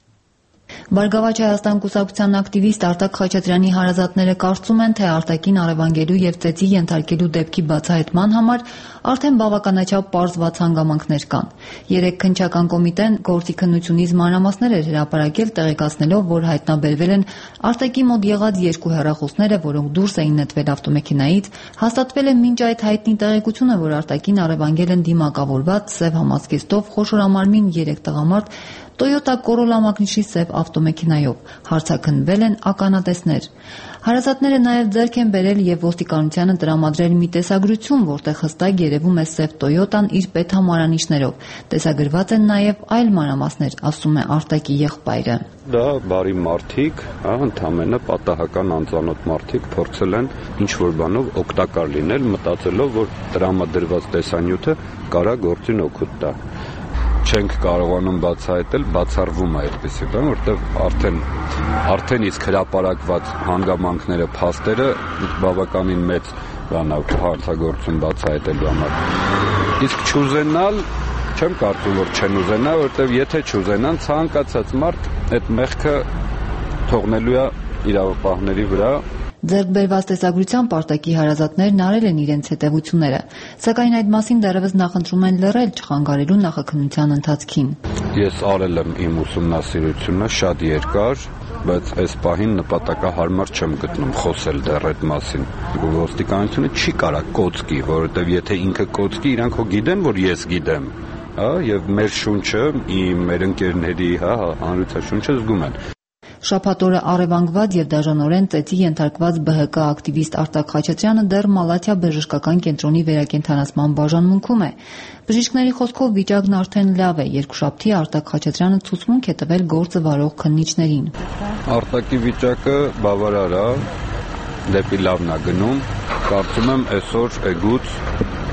Բարգավաճ Հայաստան կուսակցության ակտիվիստ Արտակ Խաչատրյանի հարազատները կարծում են, թե Արտակին առևանգելու եւ ծեծի ենթարկելու դեպքի բացահայտման համար արդեն բավականաչափ պարզված հանգամանքներ կան։ Երեք քննչական կոմիտեն գործի քննությունից մանրամասներ էր հրապարակել, տեղեկացնելով, որ հայտնաբերվել են Արտակի մոտ եղած երկու հեռախոսները, որոնք դուրս էին նետվել ավտոմեքենայից, հաստատվել է մինչ այդ հայտնի տեղեկությունը, որ Արտակին առևանգել են դիմակավորված սև համազգեստով խոշորամարմին 3 տղամարդ Toyota Corolla մակնիշի սև ավտոմեքենայով, հարցաքննվել են ականատեսներ։ Հարազատները նաև ձեռք են բերել եւ ոստիկանությանը տրամադրել մի տեսագրություն, որտեղ հստակ երևում է սև Toyota-ն իր պետհամարանիշներով։ Տեսագրված են նաև այլ մանրամասներ, ասում է Արտակի եղբայրը։
Դա բարի մարդիկ, ընդամենը պատահական անծանոթ մարդիկ փորձել են ինչ-որ բանով օգտակար լինել, մտածելով, որ տրամադրված տեսանյութը կարա գործին օգուտ տա։ Չենք կարողանում բացահայտել, բացառվում է այդպիսի բան, որտեղ արդեն իսկ հրապարակված հանգամանքները, փաստերը բավականին մեծ բան է հարցագործություն բացահայտելու համար։ Իսկ չուզենալ, չեմ կարծում, որ չեն ուզենա, որտեղ եթե չուզենան, ցանկացած մարդ այդ մեղքը թողնելու է իրավապահների վրա։
Ձեռք բերված տեսագրությամբ Արտակի հարազատներն արել են իրենց հետևությունները, սակայն այդ մասին դեռևս նախընտրում են լռել չխանգարելու նախաքննության ընթացքին։
Ես արել եմ իմ ուսումնասիրությունը շատ երկար, բայց այս պահին նպատակահարմար չեմ գտնում խոսել դեռ այդ մասին։ Ոստիկանությունը չի կարա կոծկի, որովհետև եթե ինքը կոծկի, իրանք հո գիտեն, որ ես գիտեմ, եւ մեր շունչը, մեր ընկերների, հանրության զգում են։
Շաբաթօրը առևանգված եւ դաժանորեն ծեծի ենթարկված ԲՀԿ ակտիվիստ Արտակ Խաչատրյանը դեռ Մալաթիա բժշկական կենտրոնի վերակենդանացման բաժանմունքում է։ Բժիշկների խոսքով վիճակն արդեն լավ է։ Երկուշաբթի Արտակ Խաչատրյանը ցուցմունք է տվել գործը վարող քննիչներին։
Արտակի վիճակը բավարար է, դեպի լավն է գնում։ Կարծում եմ այսօր էգուց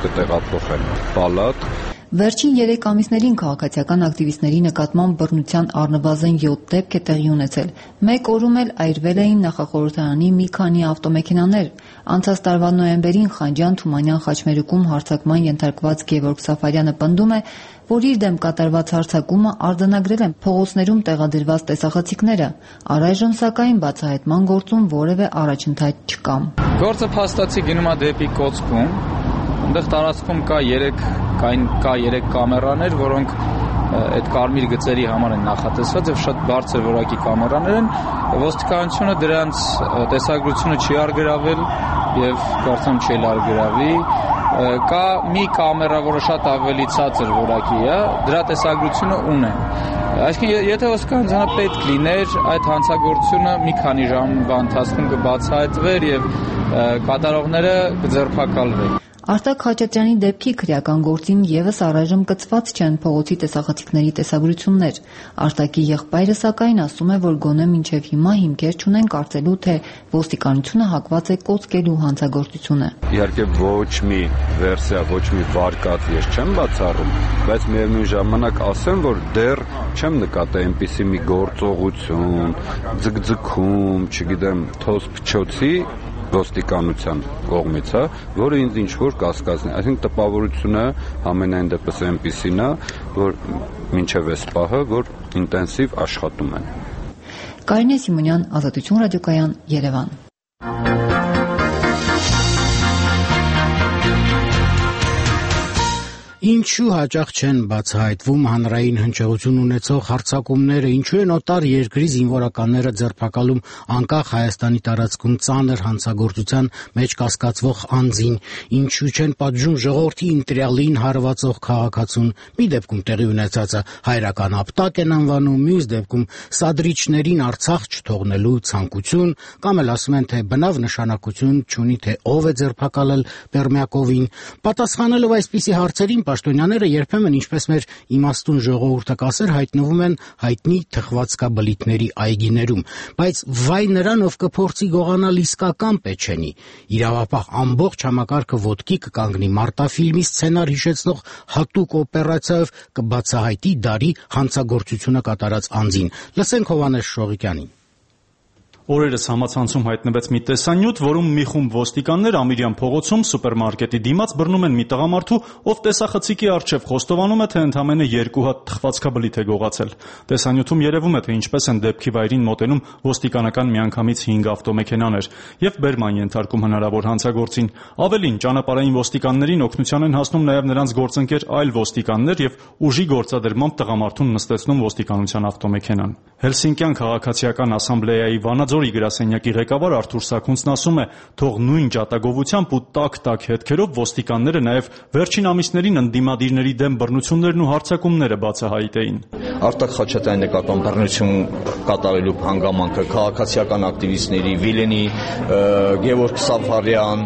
կտեղափոխեն պալատ։
Վերջին 3 ամիսներին քաղաքացիական ակտիվիստների նկատմամբ բռնության առնվազն 7 դեպք է տեղի ունեցել։ Մեկ օրում էլ այրվել էին նախախորհրդարանի մի քանի ավտոմեքենաներ։ Անցած տարվա նոյեմբերին Խանջան Թումանյան խաչմերուկում հարձակման ենթարկված Գևորգ Սաֆարյանը պնդում է, որ իր դեմ կատարված հարձակումը արձանագրել են փողոցներում տեղադրված տեսախցիկները։ Առայժմ սակայն բացահայտման գործում որևէ առաջընթաց չկա։
Գործը փաստացի գնում է դեպի Կոծկում։ Այնտեղ տարածքում կա 3 կամերաներ, որոնք այդ կարմիր գծերի համար են նախատեսված եւ շատ բարձր որակի կամերաներ են։ Ոստիկանությունը դրանց տեսագրությունը չի արգրավել եւ կարծեմ չի արգրավի։ Կա մի կամերա, որը շատ ավելի ցածր որակի է, դրա տեսագրությունը ունեն։ Այսինքն եթե ոստիկանությունը պետք լիներ, այդ հանցագործությունը մի քանի ժամվա ընթացքում կբացահայտվեր եւ կատարողները կձերբակալվեն։
Արտակ Խաչատրյանի դեպքի քրեական գործին եւս առայժմ կցված չեն փողոցի տեսախցիկների տեսագրություններ։ Արտակի եղբայրը սակայն ասում է, որ գոնե մինչև հիմա հիմքեր չունեն կարծելու, թե ոստիկանությունը հակված է կոծկելու հանցագործությունը։
Իհարկե ոչ մի վերսիա, ոչ մի վարկած ես չեմ բացառում, բայց միևնույն ժամանակ ասեմ, որ դեռ չեմ նկատել այնպիսի մի գործողություն, ձգձգում, չգիտեմ, թոս փչոցի ոստիկանության կողմից, որը ինձ ինչ-որ կասկածն է։ Այսինքն տպավորությունը ամենայն դեպս այնպիսին է, որ մինչև այս պահը, որ ինտենսիվ աշխատում են։
Կարինե Սիմոնյան, Ազատություն ռադիոկայան, Երևան։
Ինչու հաճախ չեն բացահայտվում հանրային հնչեղություն ունեցող հարձակումները, ինչու են օտար երկրի զինվորականները ձերբակալում անկախ Հայաստանի տարածքում ծանր հանցագործության մեջ կասկածվող անձին, ինչու չեն պատժում ժողովրդի ինտրիալին հարվածող քաղաքացուն, մի դեպքում տեղի ունեցածը հայրական ապտակ են անվանում, մյուս դեպքում սադրիչներին Արցախ չթողնելու ցանկություն, կամ էլ ասում են, թե բնավ նշանակություն չունի, թե ով է ձերբակալել Պերմյակովին։ Պատասխանելով այսպիսի հարցերին պաշտոնյաները երբեմն, ինչպես մեր իմաստուն ժողովուրդը կասեր, հայտնվում են հայտնի թխվածքաբլիթների այգիներում, բայց վայ նրան, ով կփորձի գողանալ իսկական Պեչենի, իրավապահ ամբողջ համակարգը ոտքի կկանգնի, մարտաֆիլմի սցենար հիշեցնող հատուկ օպերացիայով կբացահայտի դարի հանցագործությունը կատարած անձին։ Լսենք Հովհաննես Շողիկյանին։
Օրերս համացանցում հայտնվեց մի տեսանյութ, որում մի խումբ ոստիկաններ Ամիրյան փողոցում սուպերմարկետի դիմաց բռնում են մի տղամարդու, ով տեսախցիկի առջև խոստովանում է, թե ընդամենը 2 հատ թխվածքաբլիթ է գողացել։ Տեսանյութում երևում է, թե ինչպես են դեպքի վայրին մոտենում ոստիկանական միանգամից 5 ավտոմեքենաներ եւ բերման ենթարկում հնարավոր հանցագործին։ Ավելին, ճանապարհային ոստիկաններին օգնության են հասնում նաեւ նրանց գործընկեր այլ ոստիկաններ եւ ուժի գործադրմամբ տղամարդուն նստեցնում ոստիկանության ավտոմեքենան։ Հելսինկյան քաղաքացիական ասամբլեայի Վանաձորի գրասենյակի ղեկավար Արթուր Սաքունցն ասում է, թող նույն ջատագովությամբ ու տակ-տակ հետքերով ոստիկանները նաև վերջին ամիսներին ընդդիմադիրների դեմ բռնություններն ու հարձակումները բացահայտեին։
Արտակ Խաչատրյանի նկատմամբ բռնություն կատարելու հանգամանքը քաղաքացիական ակտիվիստների Վիլենի, Գևորգ Սաֆարյան,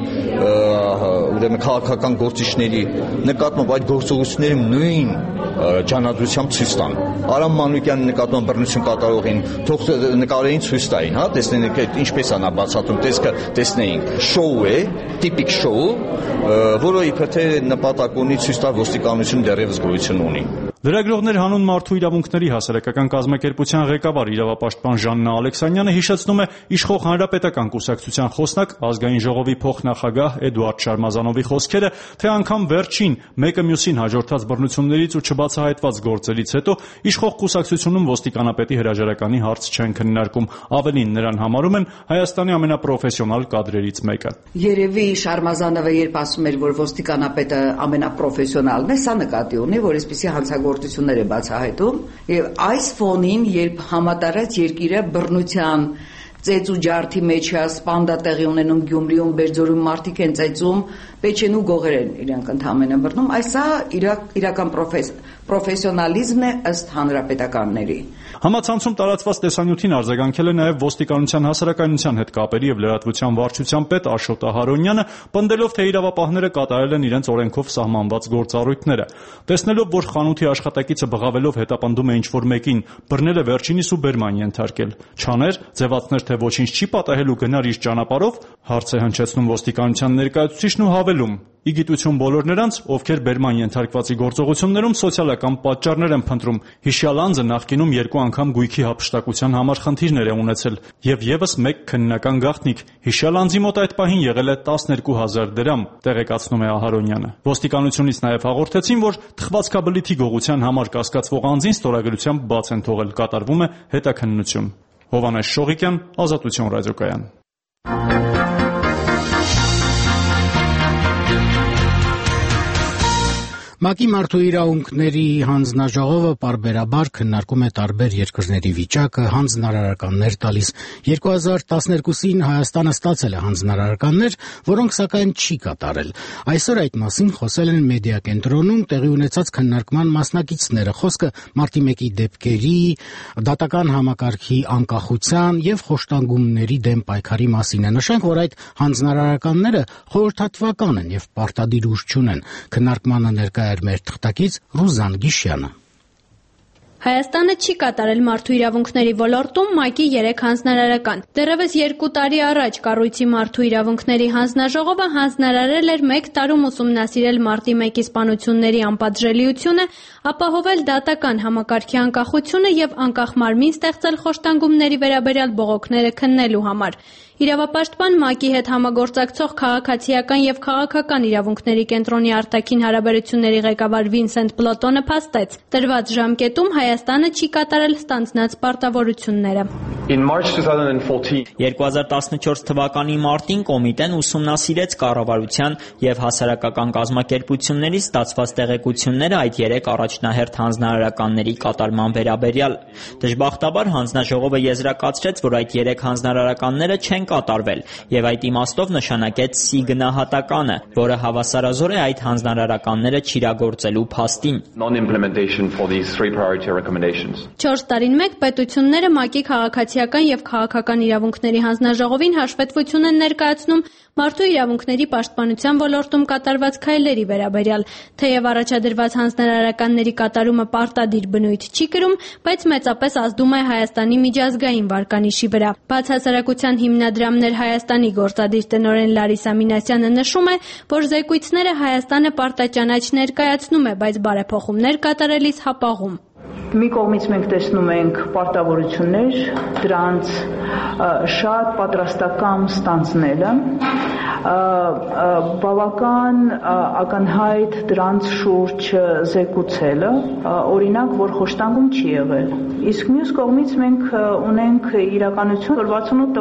ուրեմն քաղաքական գործիչների նկատմամբ այդ գործողությունների նույն ջանադրությամբ ցույց տան։ Արամ Մանուկյանի նկատմամբ բռնություն կատարողին թող նկարային ցույց տային, տեսնենք ինչպես է նա բացատրում, տեսքը տեսնեինք։ Շոու է, տիպիկ շոու, որը իբրև նպատակ ունի ցույց տալ ոստիկանությունը դեռևս գոյություն ունի։
Լրագրողներ հանուն մարդու իրավունքների հասարակական կազմակերպության ղեկավար իրավապաշտպան Ժաննա Ալեքսանյանը հիշեցնում է իշխող հանրապետական կուսակցության խոսնակ ազգային ժողովի փոխնախագահ Էդուարդ Շարմազանովի խոսքերը, թե անգամ վերջին մեկը մյուսին հաջորդած բռնություններից ու չբացահայտված գործերից հետո իշխող կուսակցությունում ոստիկանապետի հրաժարականի հարց չեն քննարկում, ավելին նրան համարում են Հայաստանի ամենապրոֆեսիոնալ կադրերից մեկը։
Երևի Շարմազանովը երբ ասում էր, որ ոստիկանապետը ամենապրոֆեսիոնալն է, սա նկատի ունի, որ այսպիսի հանցագործություններ է բացահայտում եւ այս ֆոնին, երբ համատարած երկիրը բռնության ծեծ ու ջարդի մեջ է, սպանդա տեղի ունենում Գյումրիում, Բերձորում մարդիկ են ծեծում, Պեչենու գողեր են իրենք ընդհանրապես բռնում, այսա իրական պրոֆեսիոնալիզմն է ըստ հանրապետականների։
Համացանցում տարածված տեսանյութին արձագանքել է նաև ոստիկանության հասարակայնության հետ կապերի եւ լրատվության վարչության պետ Աշոտ Ահարոնյանը, պնդելով, թե իրավապահները կատարել են իրենց օրենքով սահմանված գործառույթները։ Տեսնելով, որ խանութի աշխատակիցը բղավելով հետապնդում է ինչ-որ մեկին, բռնել է վերջինիս ու բերման ենթարկել։ Չաներ, ձևացներ, թե եթե ոչինչ չի պատահելու գնար իր ճանապարհով, հարց է հնչեցնում ոստիկանության ներկայացուցիչն ու հավելում. ի գիտություն բոլոր նրանց, ովքեր բերման ենթարկվածի գործողություններում սոցիալական պատճառներ են փնտրում, հիշյալ անձը նախկինում 2 անգամ գույքի հափշտակության համար խնդիրներ է ունեցել եւ եւս մեկ քննական գաղտնիք, հիշյալ անձի մոտ այդ պահին եղել է 12,000 դրամ, տեղեկացնում է Ահարոնյանը։ Ոստիկանությունից նաեւ հաղորդեցին, որ թխվածքաբլիթի գողության համար կասկածվող անձին ստորագրությամբ բաց են թողել, կատարվում է հետաքննություն։ Հովհաննես Շողիկյան, Ազատություն ռադիոկայան։
ՄԱԿ-ի մարդու իրավունքների հանձնաժողովը պարբերաբար քննարկում է տարբեր երկրների վիճակը, հանձնարարականներ տալիս։ 2012-ին Հայաստանը ստացել է հանձնարարականներ, որոնք սակայն չի կատարել։ Այսօր այդ մասին խոսել են մեդիա կենտրոնում տեղի ունեցած քննարկման մասնակիցները։ Խոսքը մարտի 1-ի դեպքերի, դատական համակարգի անկախության եւ խոշտանգումների դեմ պայքարի մասին է։ Նշենք, որ այդ հանձնարարականները խորհրդատվական են եւ պարտադիր ուժ չունեն։ Քննարկմանը ներկայ մեր թղթակից Ռուզան Գիշյանը։
Հայաստանը չի կատարել մարդու իրավունքների ոլորտում ՄԱԿ-ի 3 հանձնարարական։ Դեռևս 2 տարի առաջ կառույցի մարդու իրավունքների հանձնաժողովը հանձնարարել էր 1 տարում ուսումնասիրել մարտի 1-ի սպանությունների անպատժելիությունը, ապահովել դատական համակարգի անկախությունը եւ անկախ մարմին ստեղծել խոշտանգումների վերաբերյալ բողոքները քննելու համար։ Իրավապաշտպան ՄԱԿ-ի հետ համագործակցող քաղաքացիական եւ քաղաքական իրավունքների կենտրոնի արտաքին հարաբերությունների ղեկավար Վինսենտ Պլոտոնը փաստեց. տրված ժամկետում Հայաստանը չի կատարել ստանձնած պարտավորությունները։
2014 թվականի մարտին կոմիտեն ուսումնասիրեց կառավարության եւ հասարակական կազմակերպությունների ստացված տեղեկությունները այդ 3 առաջնահերթ հանձնարարականների կատարման վերաբերյալ։ Դժբախտաբար հանձնաժողովը եզրակացրեց, որ այդ 3 հանձնարարականները չեն կատարվել եւ այդ իմաստով նշանակեց սի գնահատականը, որը հավասարազոր է այդ հանձնարարականները չիրագործելու փաստին։
4 տարին մեկ պետությունները ՄԱԿ-ի քաղաքացիական եւ քաղաքական իրավունքների հանձնաժողովին հաշվետվություն են ներկայացնում մարդու իրավունքների պաշտպանության ոլորտում կատարված քայլերի վերաբերյալ։ Թեև առաջադրված հանձնարարականների կատարումը պարտադիր բնույթ չի կրում, բայց մեծապես ազդում է Հայաստանի միջազգային վարկանիշի վրա։ Բացահասարակության հիմնադրամներ Հայաստանի գործադիր տնօրեն Լարիսա Մինասյանը նշում է, որ զեկույցները Հայաստանը պարտաճանաչ ներկայացնում է, բայց բարեփոխումներ կատարելիս հապաղում։
Մի կողմից մենք տեսնում ենք պարտավորություններ, դրանց շատ պատրաստական ստանձնելը, բավական ակնհայտ դրանց շուրջ զեկուցելը, օրինակ, որ խոշտանգում չի եղել։ Իսկ մյուս կողմից մենք ունենք իրականություն, որ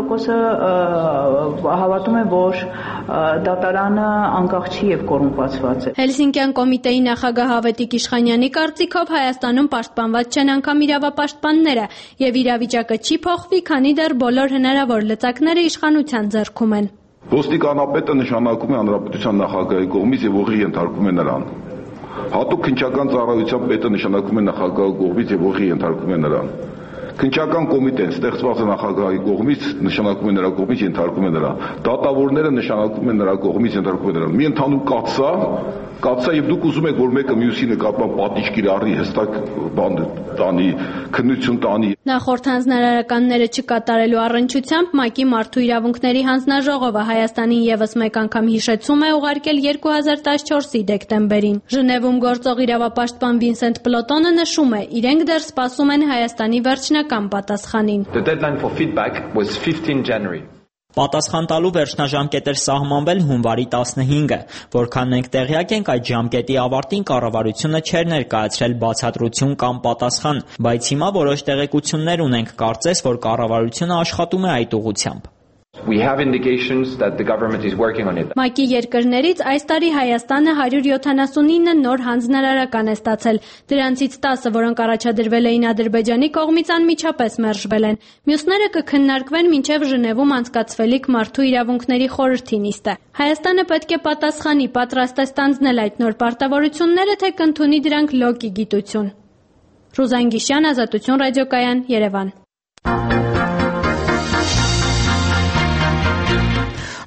68%-ը հավատում է, որ դատարանը անկախ չի եւ կոռումպացված է։
Հելսինկյան կոմիտեի նախագահ Ավետիք Իշխանյանի կարծիքով Հայաստանում պաշտպանված չեն անգամ իրավապաշտպանները եւ իրավիճակը չի փոխվի, քանի դեռ բոլոր հնարավոր լծակները իշխանության ձեռքում են։
Ոստիկանապետը նշանակում է հանրապետության նախագահի կողմից եւ ուղիղ ենթարկում է նրան։ Հատուկ քննչական ծառայության պետը նշանակում է նախագահի կողմից եւ ուղիղ ենթարկում է նրան։ Քննչական կոմիտեն ստեղծված է նախագահի կողմից, նշանակում է նրա կողմից, ենթարկում է նրան։ Դատավորները նշանակում են նրա կողմից, ենթարկում է նրան։ Մի ընդհանուր կացա եւ դուք ուզում եք, որ մեկը մյուսի նկատմամբ պատիժ կիրառի, հստակ բան տանի, քննություն տանի։
Նախորդ հանձնարարականները չկատարելու առնչությամբ ՄԱԿ-ի մարդու իրավունքների հանձնաժողովը Հայաստանին եւս մեկ անգամ հիշեցում է ուղարկել 2014-ի դեկտեմբերին։ Ժնևում գործող իրավապաշտպան Վինսենտ Պլոտոնը նշում է, իրենք դեռ սպասում են Հայաստանի վերջնական պատասխանին։
The deadline for feedback was 15 January. Պատասխան տալու վերջնաժամկետ էր սահմանվել հունվարի 15-ը, որքան մենք տեղյակ ենք այդ ժամկետի ավարտին կառավարությունը չէր ներկայացրել բացատրություն կամ պատասխան, բայց հիմա որոշ տեղեկություններ ունենք, կարծես, որ կառավարությունը աշխատում է այդ ուղղությամբ։
We have indications that the government is working on it.
ՄԱԿ-ի երկրներից այս տարի Հայաստանը 179 նոր հանձնարարական է ստացել։ Դրանցից 10-ը, որոնք առաջադրվել էին Ադրբեջանի կողմից, անմիջապես մերժվել են։ Մյուսները կքննարկվեն մինչև Ժնևում անցկացվելիք մարդու իրավունքների խորհրդի նիստը։ Հայաստանը պետք է պատասխանի, պատրաստ է ստանձնել այդ նոր պարտավորությունները, թե կընդունի դրանք լոկի գիտություն։ Ռուզան Գիշյան, Ազատություն ռադիոկայան, Երևան։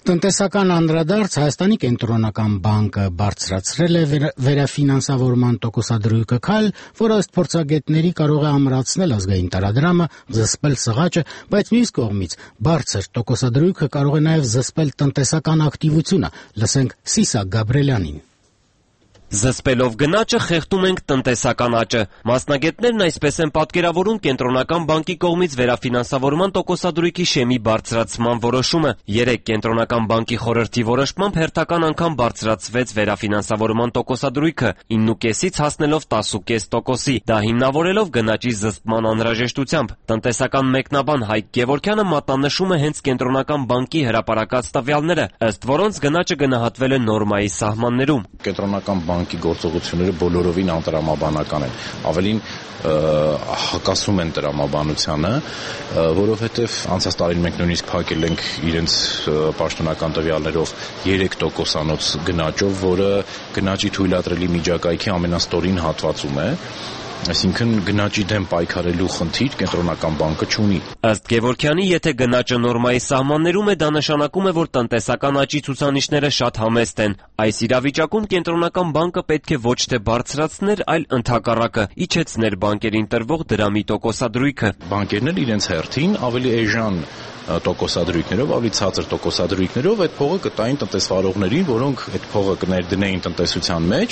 Տնտեսական անդրադարձ Հայաստանի կենտրոնական բանկը բարձրացրել է վերաֆինանսավորման տոկոսադրույքը քայլ, որը ըստ փորձագետների կարող է ամրացնել ազգային տարադրամը, զսպել սղաճը, բայց մյուս կողմից բարձր տոկոսադրույքը կարող է նաև զսպել տնտեսական ակտիվությունը, լսենք Սիսակ Գաբրելյանին։
Զսպելով գնաճը խեղդում ենք տնտեսական աճը։ Մասնագետներն այսպես են պատկերավորում կենտրոնական բանկի կողմից վերաֆինանսավորման տոկոսադրույքի շեմի բարձրացման որոշումը։ Երեկ կենտրոնական բանկի խորհրդի որոշմամբ հերթական անգամ բարձրացվեց վերաֆինանսավորման տոկոսադրույքը 9.5-ից հասնելով 10.5%-ի, դա հիմնավորելով գնաճի զսպման անհրաժեշտությամբ։ Տնտեսական մեկնաբան Հայկ Գևորգյանը մատնանշում է հենց կենտրոնական բանկի հրապարակած տվյալները, ըստ որոնց գնաճը գնահատվել է նորմայի սահմաններում։
Կենտրոնական բանկի գործողությունները բոլորովին անտրամաբանական են, ավելին հակասում են տրամաբանությանը, որովհետև անցած տարին մենք նույնիսկ փակել ենք իրենց պաշտոնական տվյալներով 3%-անոց գնաճով, որը գնաճի թույլատրելի միջակայքի ամենաստորին հատվածում է, այսինքն գնաճի դեմ պայքարելու խնդիր կենտրոնական բանկը չունի։
Ըստ Գևորգյանի, եթե գնաճը նորմայի սահմաններում է, դա նշանակում է, որ տնտեսական աճի ցուցանիշները շատ համեստ են։ Այս իրավիճակում կենտրոնական բանկը պետք է ոչ թե բարձրացներ, այլ ընդհակառակը իջեցներ բանկերին տրվող դրամի տոկոսադրույքը։
Բանկերն էլ իրենց հերթին ավելի էժան տոկոսադրույքներով, ավելի ցածր տոկոսադրույքներով այդ փողը կտային տնտեսվարողներին, որոնք այդ փողը կներդնեին տնտեսության մեջ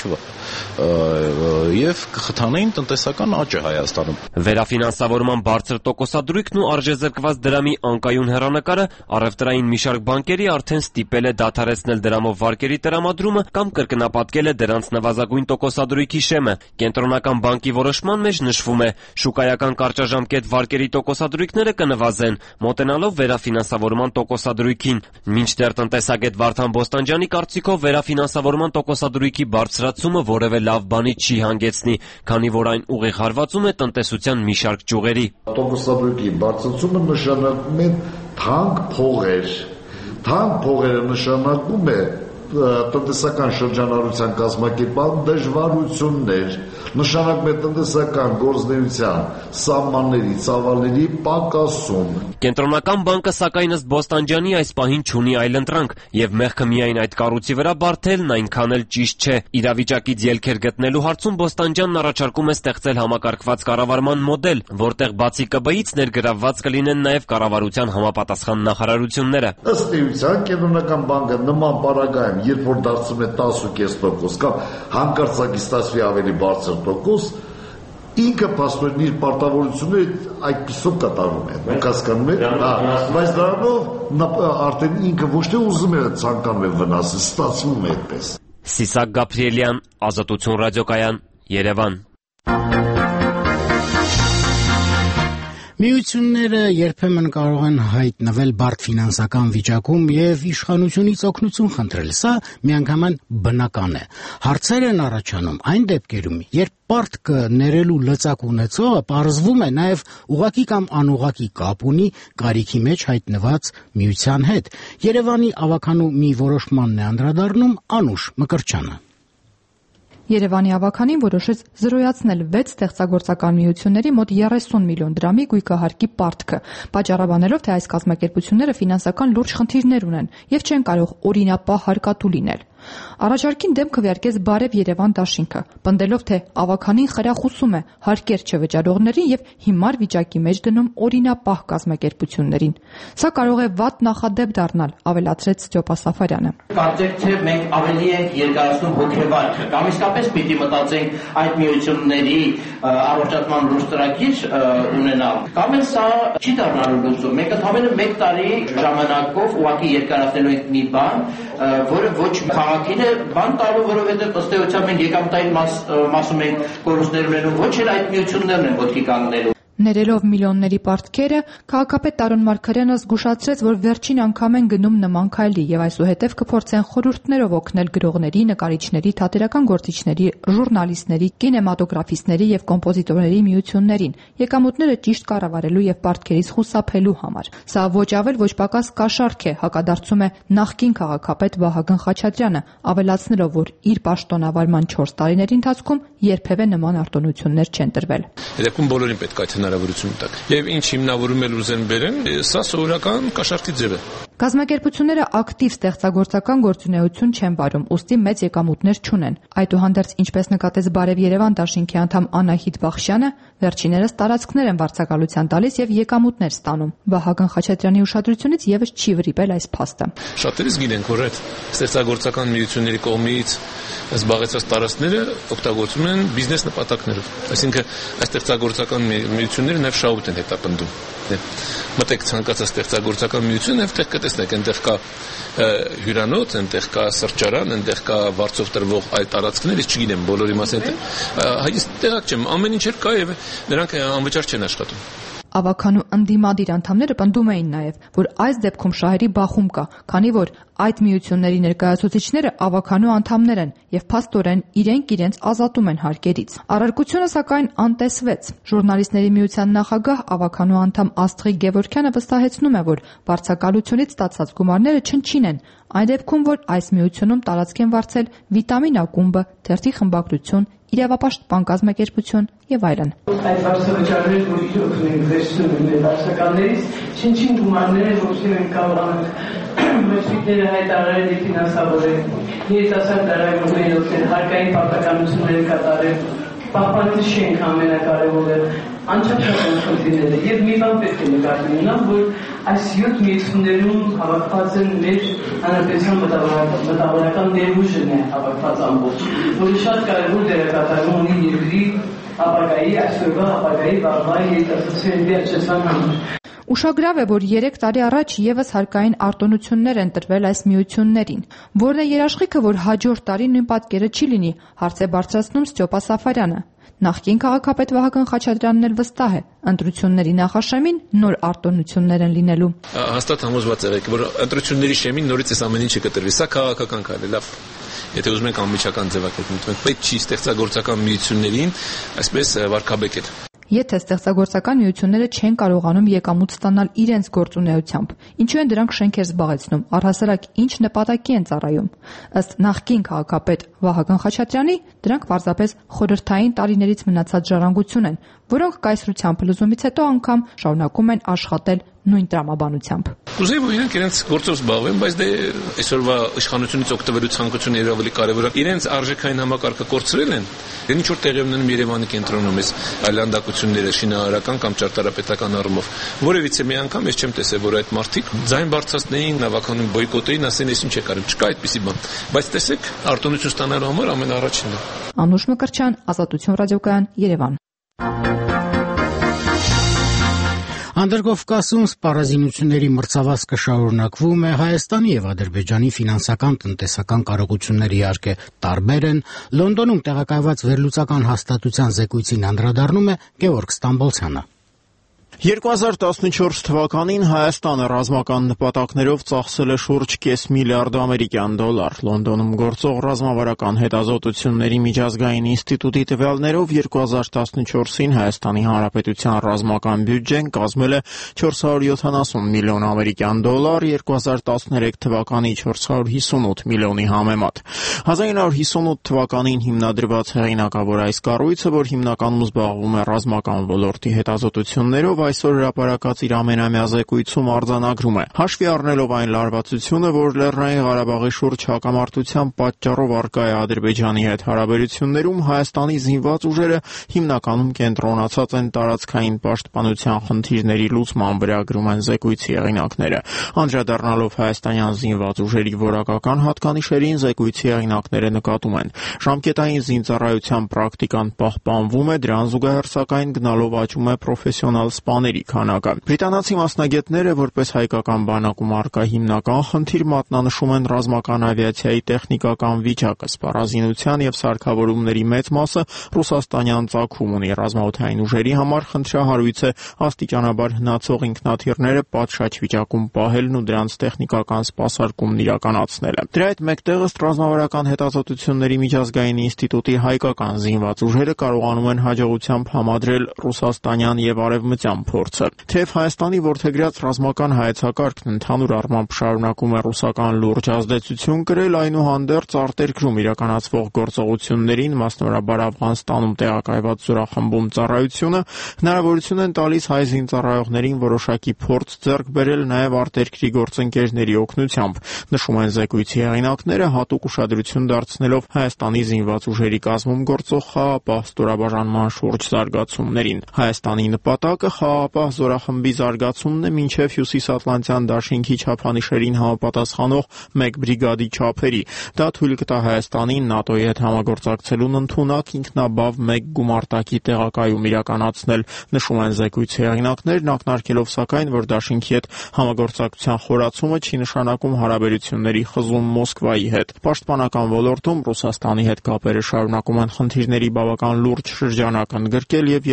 եւ կխթանեին տնտեսական աճը Հայաստանում։
Վերաֆինանսավորման բարձր տոկոսադրույքն ու արժեզրկված դրամի անկայուն հեռանկարը առևտրային մի շարք բանկերի արդեն ստիպել է դադարեցնել դրամով վարկերի տրամադրումը կամ կրկնապատկել է դրանց նվազագույն տոկոսադրույքի շեմը։ Կենտրոնական բանկի որոշման մեջ նշվում է, շուկայական կարճաժամկետ վարկերի տոկոսադրույքները կնվազեն, մոտենալով վերաֆինանսավորման տոկոսադրույքին։ Մինչդեռ տնտեսագետ Վարդան Բոստանջյանի կարծիքով վերաֆինանսավորման տոկոսադրույքի բարձրացումը որևէ լավ բանի չի հանգեցնի, քանի որ այն ուղիղ հարվածում է տնտեսության մի շարք ճյուղերի։
Տոկոսադրույքի բարձրացումը նշանակում է թանկ փողեր։ Թանկ փողերը նշանակում է տնտեսական շրջանառության կազմակերպման դժվարություններ, նշանակում է տնտեսական գործունեության սահմանների ծավալների պակասում։
Կենտրոնական բանկը սակայն ըստ Բոստանջյանի այս պահին չունի այլընտրանք եւ մեղքը միայն այդ կառույցի վրա բարթելն այնքան էլ ճիշտ չէ։ Իրավիճակից ելքեր գտնելու հարցում Բոստանջյանն առաջարկում է ստեղծել համակարգված կառավարման մոդել, որտեղ բացի ԿԲ-ից ներգրավված կլինեն նաեւ կառավարության համապատասխան նախարարությունները։
Ըստ էության կենտրոնական բանկը նման պարագայում, երբ որ դարձում է 10.5% կամ հանկարծակի ստացվի ավելի բարձր տոկոս, ինքը փաստորեն իր պարտավորությունները այդպիսով կատարում է։ Դուք հասկանում եք, բայց դրանով արդեն ինքը ոչ թե ուզում է ցանկանում է վնասը, ստացվում է այդպես։
Սիսակ Գաբրելյան, Ազատություն ռադիոկայան, Երևան։
Միությունները երբեմն կարող են հայտնվել բարդ ֆինանսական վիճակում եւ իշխանությունից օգնություն խնդրել։ Սա միանգամայն բնական է։ Հարցեր են առաջանում այն դեպքերում, երբ պարտքը ներելու լծակ ունեցողը պարզվում է նաեւ ուղղակի կամ անուղղակի կապ ունի կարիքի մեջ հայտնված միության հետ։ Երևանի ավականու մի որոշմանն է անդրադառնում Անուշ Մկրտչյանը։
Երևանի ավականին որոշեց զրոյացնել 6 ստեղծագործական միությունների մոտ 30 միլիոն դրամի գույքահարկի պարտքը, պատճառաբանելով, թե այս կազմակերպությունները ֆինանսական լուրջ խնդիրներ ունեն եւ չեն կարող օրինապահ հարկատու լինել։ Առաջարկին դեմ քվեարկեց Բարև Երևան դաշինքը, պնդելով, թե ավականին խրախուսում է հարկեր չվճարողներին եւ հիմար վիճակի մեջ դնում օրինապահ կազմակերպություններին։ Սա կարող է վատ նախադեպ դառնալ, ավելացրեց Ստյոպա Սաֆարյանը։
Կարծեք թե մենք ավելի ենք երկարացնում հոգեվարքը, կամ իսկապես պիտի մտածենք այդ միությունների առողջացման լուրջ ծրագիր ունենալ, կամ էլ սա չի դառնալու լուծում։ Մենք ընդհանրապես 1 տարի ժամանակով ուղղակի երկարացնելու ենք մի բան, որը ոչ քաղաքին է բան տալու, որովհետև ըստ էության մենք եկամտային մասում ենք կորուստներ ունենում, ոչ էլ այդ միություններն են ոտքի կանգնելու։
Ներելով միլիոնների պարտքերը, քաղաքապետ Տարոն Մարգարյանը զգուշացրեց, որ վերջին անգամ են գնում նման քայլի եւ այսուհետեւ կփորձեն խորհուրդներով օգնել գրողների, նկարիչների, թատերական գործիչների, ժուրնալիստների, կինեմատոգրաֆիստների եւ կոմպոզիտորների միություններին եկամուտները ճիշտ կառավարելու եւ պարտքերից խուսափելու համար։ Սա ոչ ավել ոչ պակաս կաշառք է, հակադարձում է նախկին քաղաքապետ Վահագն Խաչատրյանը, ավելացնելով, որ իր պաշտոնավարման 4 տարիների ընթացքում երբևէ նման արտոնություններ չեն տրվել։
Դեպքում բոլորին պետք է հնարավորություն տակ։ Եվ ինչ հիմնավորում էլ ուզեն բերեն, սա սովորական կաշառքի ձև է։
Կազմակերպությունները ակտիվ ստեղծագործական գործունեություն չեն վարում, ուստի մեծ եկամուտներ չունեն։ Այդուհանդերձ, ինչպես նկատեց Բարև Երևան դաշինքի անդամ Անահիտ Բախշյանը, վերջիներս տարածքներ են վարձակալության տալիս եւ եկամուտներ ստանում։ Վահագն Խաչատրյանի ուշադրությունից եւս չի վրիպել այս փաստը։
Շատերս գիտենք, որ այդ ստեղծագործական միությունների կողմից զբաղեցած տարածքները օգտագործում են բիզնես նպատակներով։ Այսինքն, այս ստեղծագործական միությունները նաեւ շահույթ են հետապնդում։ Մտեք ցանկացած ստեղծագործական միություն, այնտեղ կտեսնեք, այնտեղ կա հյուրանոց, այնտեղ կա սրճարան, այնտեղ կա վարձով տրվող այլ տարածքներ, ես չգիտեմ բոլորի մասին։ Այս տեղակ չեմ, ամեն ինչ կա եւ նրանք անվճար չեն աշխատում։
Ավականու ընդդիմադիր անդամները պնդում էին նաև, որ այս դեպքում շահերի բախում կա, քանի որ այդ միությունների ներկայացուցիչները ավականու անդամներ են եւ փաստորեն իրենք ազատում են հարկերից։ Առարկությունը սակայն անտեսվեց։ Ժուրնալիստների միության նախագահ ավականու անդամ Աստղիկ Գևորգյանը վստահեցնում է, որ վարձակալությունից ստացած գումարները չնչին են, այն դեպքում, որ այս միությունում տարածք են վարձել Վիտամին ակումբը, թերթի խմբագրություն, իրավապաշտպան կազմակերպություն եւ այլն։
Այդ վարձավճարները, որ իրոք մենք վերցնում ենք վարձականներից, չնչին գումարները, որովհետեւ մենք կարող ենք մշտիկները հայտարարել եւ ֆինանսավորել, երիտասարդ դարայողներին օգնել, հարկային պարտականություններ կատարել, պահպանիչ չենք ամենակարևորը, անչափահաս խնդիրները եւ մի բան պետք է նկատի ունենալ, որ այս 7 միություններում հավաքված են մեր հանրապետության մտավորական ներուժն է հավաքված ամբողջ, որը շատ կարևոր դերակատարում ունի երկրի ապագայի, այսօրվա ապագայի վաղվա երիտասարդության վերջացման համար։
Ուշագրավ է, որ 3 տարի առաջ եւս հարկային արտոնություններ են տրվել այս միություններին։ Որն է երաշխիքը, որ հաջորդ տարի նույն պատկերը չի լինի, հարց է բարձրացնում Ստյոպա Սաֆարյանը։ Նախկին քաղաքապետ Վահագն Խաչատրյանն էլ վստահ է, ընտրությունների նախաշեմին նոր արտոնություններ են լինելու։
Հաստատ համոզված եղեք, որ ընտրությունների շեմին նորից այս ամեն ինչը կտրվի, սա քաղաքական քայլ է, լավ։ Եթե ուզում ենք անմիջական ձևակերպել, պետք չի ստեղծագործական միություններին այսպես վարկաբեկել։
Եթե ստեղծագործական միությունները չեն կարողանում եկամուտ ստանալ իրենց գործունեությամբ, ինչու են դրանք շենքեր զբաղեցնում, առհասարակ ինչ նպատակի են ծառայում։ Ըստ նախկին քաղաքապետ Վահագն Խաչատրյանի, դրանք պարզապես խորհրդային տարիներից մնացած ժառանգություն են, որոնք կայսրության փլուզումից հետո անգամ շարունակում են աշխատել նույն տրամաբանությամբ։
Կուզեի, որ իրենք իրենց գործով զբաղվեն, բայց դե այսօրվա իշխանությունից օգտվելու ցանկությունը ավելի կարևոր է։ Իրենց արժեքային համակարգը կորցրել են, ինչ որ տեղի ունենում Երևանի կենտրոնում էս այլանդակությունները շինարարական կամ ճարտարապետական առումով։ Որևիցե մի անգամ ես չեմ տեսել, որ այդ մարդիկ ձայն բարձրացնեին, նավականին բոյկոտեին, ասեն, ես ինչ է կարում, չկա այդպիսի բան։ Բայց տեսեք, արտոնություն ստանալու համար ամենաառաջինն է։
Անուշ Մկրտչյան, Ազատություն ռադիոկայան, Երևան։
Անդրկովկասում սպառազինությունների մրցավազքը շարունակվում է, Հայաստանի եւ Ադրբեջանի ֆինանսական տնտեսական կարողությունները իհարկե տարբեր են։ Լոնդոնում տեղակայված վերլուծական հաստատության զեկույցին անդրադառնում է Գևորգ Ստամբոլցյանը։
2014 թվականին Հայաստանը ռազմական նպատակներով ծախսել է շուրջ կես միլիարդ ամերիկյան դոլար։ Լոնդոնում գործող ռազմավարական հետազոտությունների միջազգային ինստիտուտի տվյալներով 2014-ին Հայաստանի Հանրապետության ռազմական բյուջեն կազմել է 470 միլիոն ամերիկյան դոլար, 2013 թվականի 458 միլիոնի համեմատ։ 1958 թվականին հիմնադրված հեղինակավոր այս կառույցը, որ հիմնականում զբաղվում է ռազմական ոլորտի հետազոտություններով, այսօր հրապարակած իր ամենամյա զեկույցում արձանագրում է։ Հաշվի առնելով այն լարվածությունը, որ Լեռնային Ղարաբաղի շուրջ հակամարտության պատճառով առկա է Ադրբեջանի հետ հարաբերություններում, Հայաստանի զինված ուժերը հիմնականում կենտրոնացած են տարածքային պաշտպանության խնդիրների լուծման վրա, գրում են զեկույցի հեղինակները։ Անդրադառնալով հայաստանյան զինված ուժերի որակական հատկանիշերին, զեկույցի հեղինակները նկատում են. ժամկետային զինծառայության պրակտիկան պահպանվում է, դրան զուգահեռ սակայն գնալով աճում է պրոֆեսիոնալ սպաների քանակը։ Բրիտանացի մասնագետները, որպես հայկական բանակում առկա հիմնական խնդիր, մատնանշում են ռազմական ավիացիայի տեխնիկական վիճակը։ Սպառազինության եւ սարքավորումների մեծ մասը ռուսաստանյան ծագում ունի։ Ռազմաօդային ուժերի համար խնդրահարույց է աստիճանաբար հնացող ինքնաթիռները պատշաճ վիճակում պահելն ու դրանց տեխնիկական սպասարկումն իրականացնելը։ Դրա հետ մեկտեղ ըստ ռազմավարական հետազոտությունների միջազգային ինստիտուտի հայկական զինված ուժերը կարողանում են հաջողությամբ համադրել ռուսաստանյան եւ արևմտյան փորձը։ Թեև Հայաստանի որդեգրած ռազմական հայեցակարգն ընդհանուր առմամբ շարունակում է ռուսական լուրջ ազդեցություն կրել, այնուհանդերձ արտերկրում իրականացվող գործողություններին, մասնավորաբար Աֆղանստանում տեղակայված զորախմբում ծառայությունը հնարավորություն են տալիս հայ զինծառայողներին որոշակի փորձ ձեռք բերել նաև արտերկրի գործընկերների օգնությամբ, նշում են զեկույցի հեղինակները, հատուկ ուշադրություն դարձնելով Հայաստանի զինված ուժերի կազմում գործող խաղաղապահ ստորաբաժանման շուրջ զարգացումներին։ Հայաստանի նպատակը խաղաղապահ զորախմբի զարգացումն է մինչև Հյուսիսատլանտյան դաշինքի չափանիշերին համապատասխանող 1 բրիգադի չափերի։ Դա թույլ կտա Հայաստանին ՆԱՏՕ-ի հետ համագործակցելուն ընդունակ ինքնաբավ 1 գումարտակի տեղակայում իրականացնել, նշում են զեկույցի հեղինակներն, ակնարկելով սակայն, որ դաշինքի հետ համագործակցության խորացումը չի նշանակում հարաբերությունների խզում Մոսկվայի հետ։ Պաշտպանական ոլորտում Ռուսաստանի հետ կապերը շարունակում են խնդիրների բավական լուրջ շրջանակ ընդգրկել եւ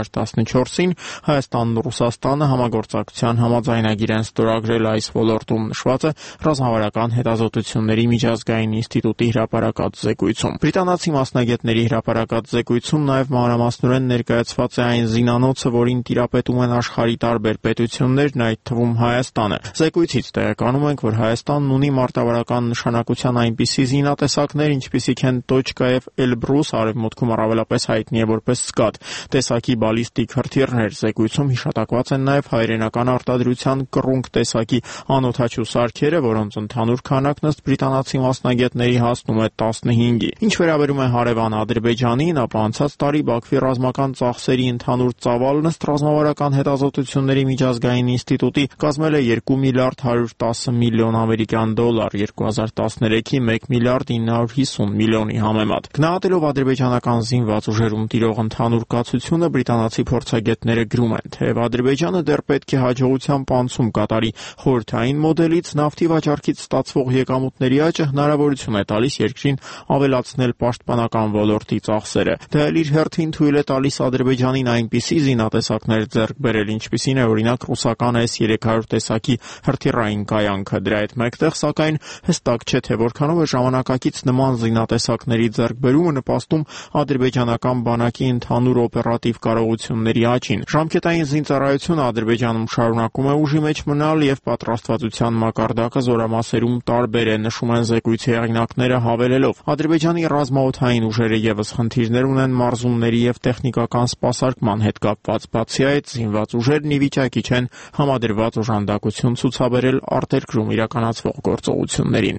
2014-ին Հայաստանն ու Ռուսաստանը համագործակցության համաձայնագիր են ստորագրել այս ոլորտում, նշված է Ռազմավարական հետազոտությունների միջազգային ինստիտուտի հրապարակած զեկույցում։ Բրիտանացի մասնագետների հրապարակած զեկույցում նաև մանրամասնորեն ներկայացված է այն զինանոցը, որին տիրապետում են աշխարհի տարբեր պետություններն, այդ թվում Հայաստանը։ Զեկույցից տեղեկանում ենք, որ Հայաստանն ունի մարտավարական նշանակության այնպիսի զինատեսակներ, ինչպիսիք են Տոչկա եւ Էլբրուս, արևմուտքում առավելապես հայտնի է որպես Սկադ, տեսակի բալիստիկ հրթիռներ։ Զեկույցում հիշատակված են նաև հայրենական արտադրության կռունկ տեսակի անօդաչու սարքերը, որոնց ընդհանուր քանակն ըստ բրիտանացի մասնագետների հասնում է 15-ի։ Ինչ վերաբերում է հարևան Ադրբեջանին, ապա անցած տարի Բաքվի ռազմական ծախսերի ընդհանուր ծավալն ըստ Ռազմավարական հետազոտությունների միջազգային ինստիտուտի կազմել է 2 միլիարդ 110 միլիոն ամերիկյան դոլար, 2013-ի 1 միլիարդ 950 միլիոնի համեմատ։ Գնահատելով ադրբեջանական զինված ուժերում տիրող ընդհանուր կացությունը, բրիտանացի փորձագետները գրում են, թեև Ադրբեջանը դեռ պետք է հաջողությամբ անցում կատարի խորհրդային մոդելից, նավթի վաճառքից ստացվող եկամուտների աճը հնարավորություն է տալիս երկրին ավելացնել պաշտպանական ոլորտի ծախսերը։ Դա էլ իր հերթին թույլ է տալիս Ադրբեջանին այնպիսի զինատեսակներ ձեռք բերել, ինչպիսին է օրինակ ռուսական S-300 տեսակի հրթիռային կայանքը։ Դրա հետ մեկտեղ, սակայն, հստակ չէ, թե որքանով է ժամանակակից նման զինատեսակների ձեռքբերումը նպաստում ադրբեջանական բանակի ընդհանուր օպերատիվ կարողությունների աճին։ Ժամկետային զինծառայությունը Ադրբեջանում շարունակում է ուժի մեջ մնալ եւ պատրաստվածության մակարդակը զորամասերում տարբեր է, նշում են զեկույցի հեղինակները, հավելելով. Ադրբեջանի ռազմաօդային ուժերը եւս խնդիրներ ունեն մարզումների եւ տեխնիկական սպասարկման հետ կապված։ Բացի այդ, զինված ուժերն ի վիճակի չեն համադրված օժանդակություն ցուցաբերել արտերկրում իրականացվող գործողություններին։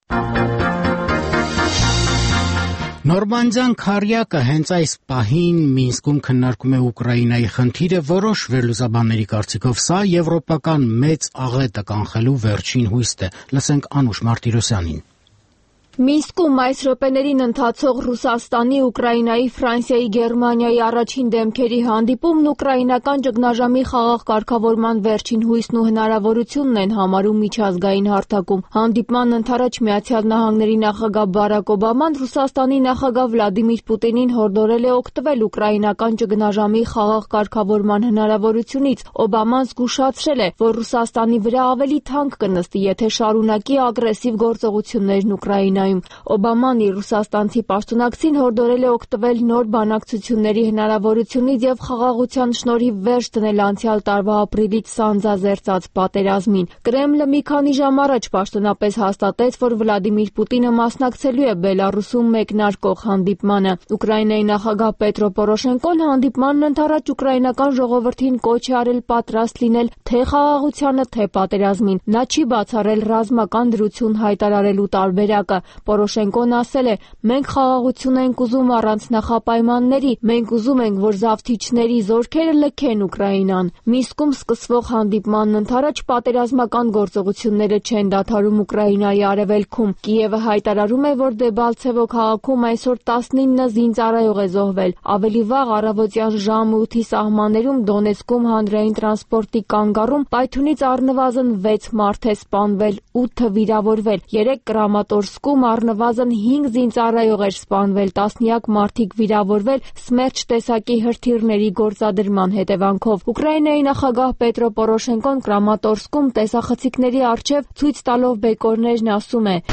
Նորմանդիան քարյակը հենց այս պահին Մինսկում քննարկում է Ուկրաինայի խնդիրը, որոշ վերլուծաբանների կարծիքով սա եվրոպական մեծ աղետը կանխելու վերջին հույսն է։ Լսենք Անուշ Մարտիրոսյանին։
Մինսկում այս րոպեներին ընթացող Ռուսաստանի, Ուկրաինայի, Ֆրանսիայի, Գերմանիայի առաջին դեմքերի հանդիպումն ուկրաինական ճգնաժամի խաղաղ կարգավորման վերջին հույսն ու հնարավորությունն են համարում միջազգային հարթակում։ Հանդիպման ընթരാճ Միացյալ Նահանգների նախագահ Բարակ Օբաման Ռուսաստանի նախագահ Վլադիմիր Պուտինին հորդորել է օգտվել ուկրաինական ճգնաժամի խաղաղ կարգավորման հնարավորությունից։ Օբաման զգուշացրել է, որ Ռուսաստանի վրա ավելի թանկ կնստի, եթե շարունակի ագրեսիվ գործողություններն Ուկրաինայում։ Օբաման իր ռուսաստանցի պաշտոնակցին հորդորել է օգտվել նոր բանակցությունների հնարավորությունից եւ խաղաղության շնորհիվ վերջ դնել անցյալ տարվա ապրիլից սանձազերծած պատերազմին։ Կրեմլը մի քանի ժամ առաջ պաշտոնապես հաստատեց, որ Վլադիմիր Պուտինը մասնակցելու է Բելարուսում մեկնարկող հանդիպմանը։ Ուկրաինայի նախագահ Պետրո Պորոշենկոն հանդիպմանն ընթരാճ ուկրաինական ժողովրդին կոչ է արել պատրաստ լինել թե խաղաղությանը, թե պատերազմին։ Նա չի բացառել ռազմական դրություն հայտարարելու տարբերակը։ Պորոշենկոն ասել է. «Մենք խաղաղություն ենք ուզում առանց նախապայմանների, մենք ուզում ենք, որ զավթիչների զորքերը լքեն Ուկրաինան»։ Մինսկում սկսվող հանդիպմանն ընթരാճ պատերազմական գործողությունները չեն դադարում Ուկրաինայի արևելքում։ Կիևը հայտարարում է, որ Դեբալցևո քաղաքում այսօր 19 զինծառայող է զոհվել։ Ավելի վաղ առավոտյան ժամը 8-ի սահմաններում Դոնեցկում հանրային տրանսպորտի կանգառում պայթյունից առնվազն 6 մարդ է սպանվել, 8-ը վիրավորվել։ 3 Կրամատորսկում ընթացքում առնվազն 5 զինծառայող էր սպանվել, տասնյակ մարդիկ վիրավորվել Սմերչ տեսակի հրթիռների գործադրման հետևանքով։ Ուկրաինայի նախագահ Պետրո Պորոշենկոն Կրամատորսկում տեսախցիկների առջև ցույց տալով բեկորներն ասում է.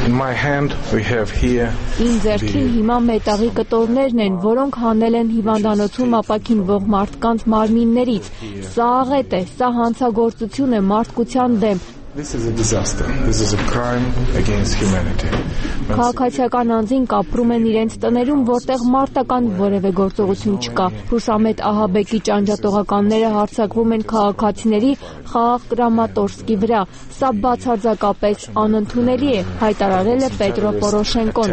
«Իմ ձեռքին հիմա մետաղի կտորներն են, որոնք հանել են հիվանդանոցում ապաքինվող մարդկանց մարմիններից։ Սա աղետ է, սա հանցագործություն է մարդկության դեմ։ Քաղաքացիական անձինք ապրում են իրենց տներում, որտեղ մարտական որևէ գործողություն չկա։ Ռուսամետ ահաբեկի ճանճատողականները հարձակվում են քաղաքացիների խաղաղ Կրամատորսկի վրա։ Սա բացարձակապես անընդունելի է», հայտարարել է Պետրո Պորոշենկոն։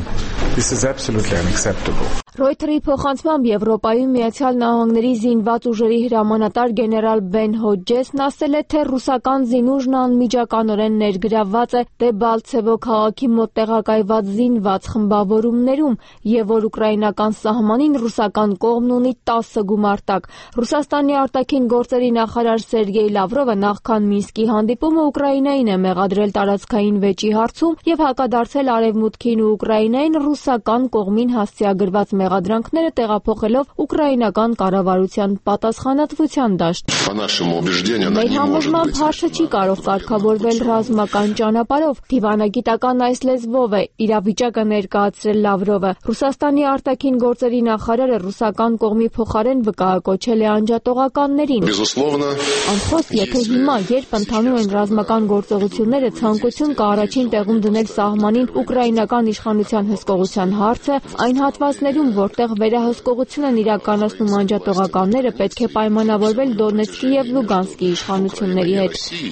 Ռոյթերի փոխանցմամբ Եվրոպայում Միացյալ Նահանգների զինված ուժերի հրամանատար գեներալ Բեն Հոջեսն ասել է, թե ռուսական զինուժն անմիջականորեն ներգրավված է Դեբալցևո քաղաքի մոտ տեղակայված զինված խմբավորումներում եւ որ ուկրաինական սահմանին ռուսական կողմն ունի 10 գումարտակ։ Ռուսաստանի արտաքին գործերի նախարար Սերգեյ Լավրովը նախքան Մինսկի հանդիպումը Ուկրաինային է մեղադրել տարածքային վեճի հարցում եւ հակադարձել Արևմուտքին ու Ուկրաինային ռուսական կողմին հասցեագրված մեղադրանքները տեղափոխելով ուկրաինական կառավարության պատասխանատվության դաշտ։ Մեր համոզմամբ հարցը չի կարող կարգավորվել ռազմական ճանապարհով, դիվանագիտական այս լեզվով է իրավիճակը ներկայացրել Լավրովը։ Ռուսաստանի արտաքին գործերի նախարարը ռուսական կողմի փոխարեն վկայակոչել է անջատողականներին։ Անխոս, եթե հիմա, երբ ընթանում են ռազմական գործողությունները, ցանկություն կա առաջին տեղում դնել սահմանին ուկրաինական իշխանության հսկողության հարցը, այն հատվածներում, որտեղ վերահսկողություն են իրականացնում անջատողականները, պետք է պայմանավորվել Դոնեցկի եւ Լուգանսկի իշխանությունների հետ։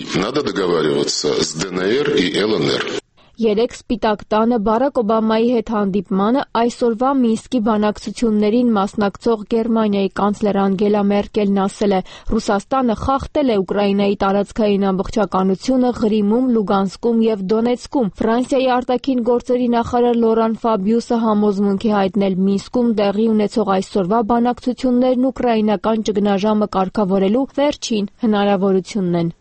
Երեկ Սպիտակ տանը Բարակ Օբամայի հետ հանդիպմանը այսօրվա Մինսկի բանակցություններին մասնակցող Գերմանիայի կանցլեր Անգելա Մերկելն ասել է. «Ռուսաստանը խախտել է Ուկրաինայի տարածքային ամբողջականությունը Ղրիմում, Լուգանսկում եւ Դոնեցկում»։ Ֆրանսիայի արտաքին գործերի նախարար Լորան Ֆաբիուսը համոզմունք է հայտնել Մինսկում տեղի ունեցող այսօրվա բանակցություններն ուկրաինական ճգնաժամը կարգավորելու վերջին հնարավորությունն են։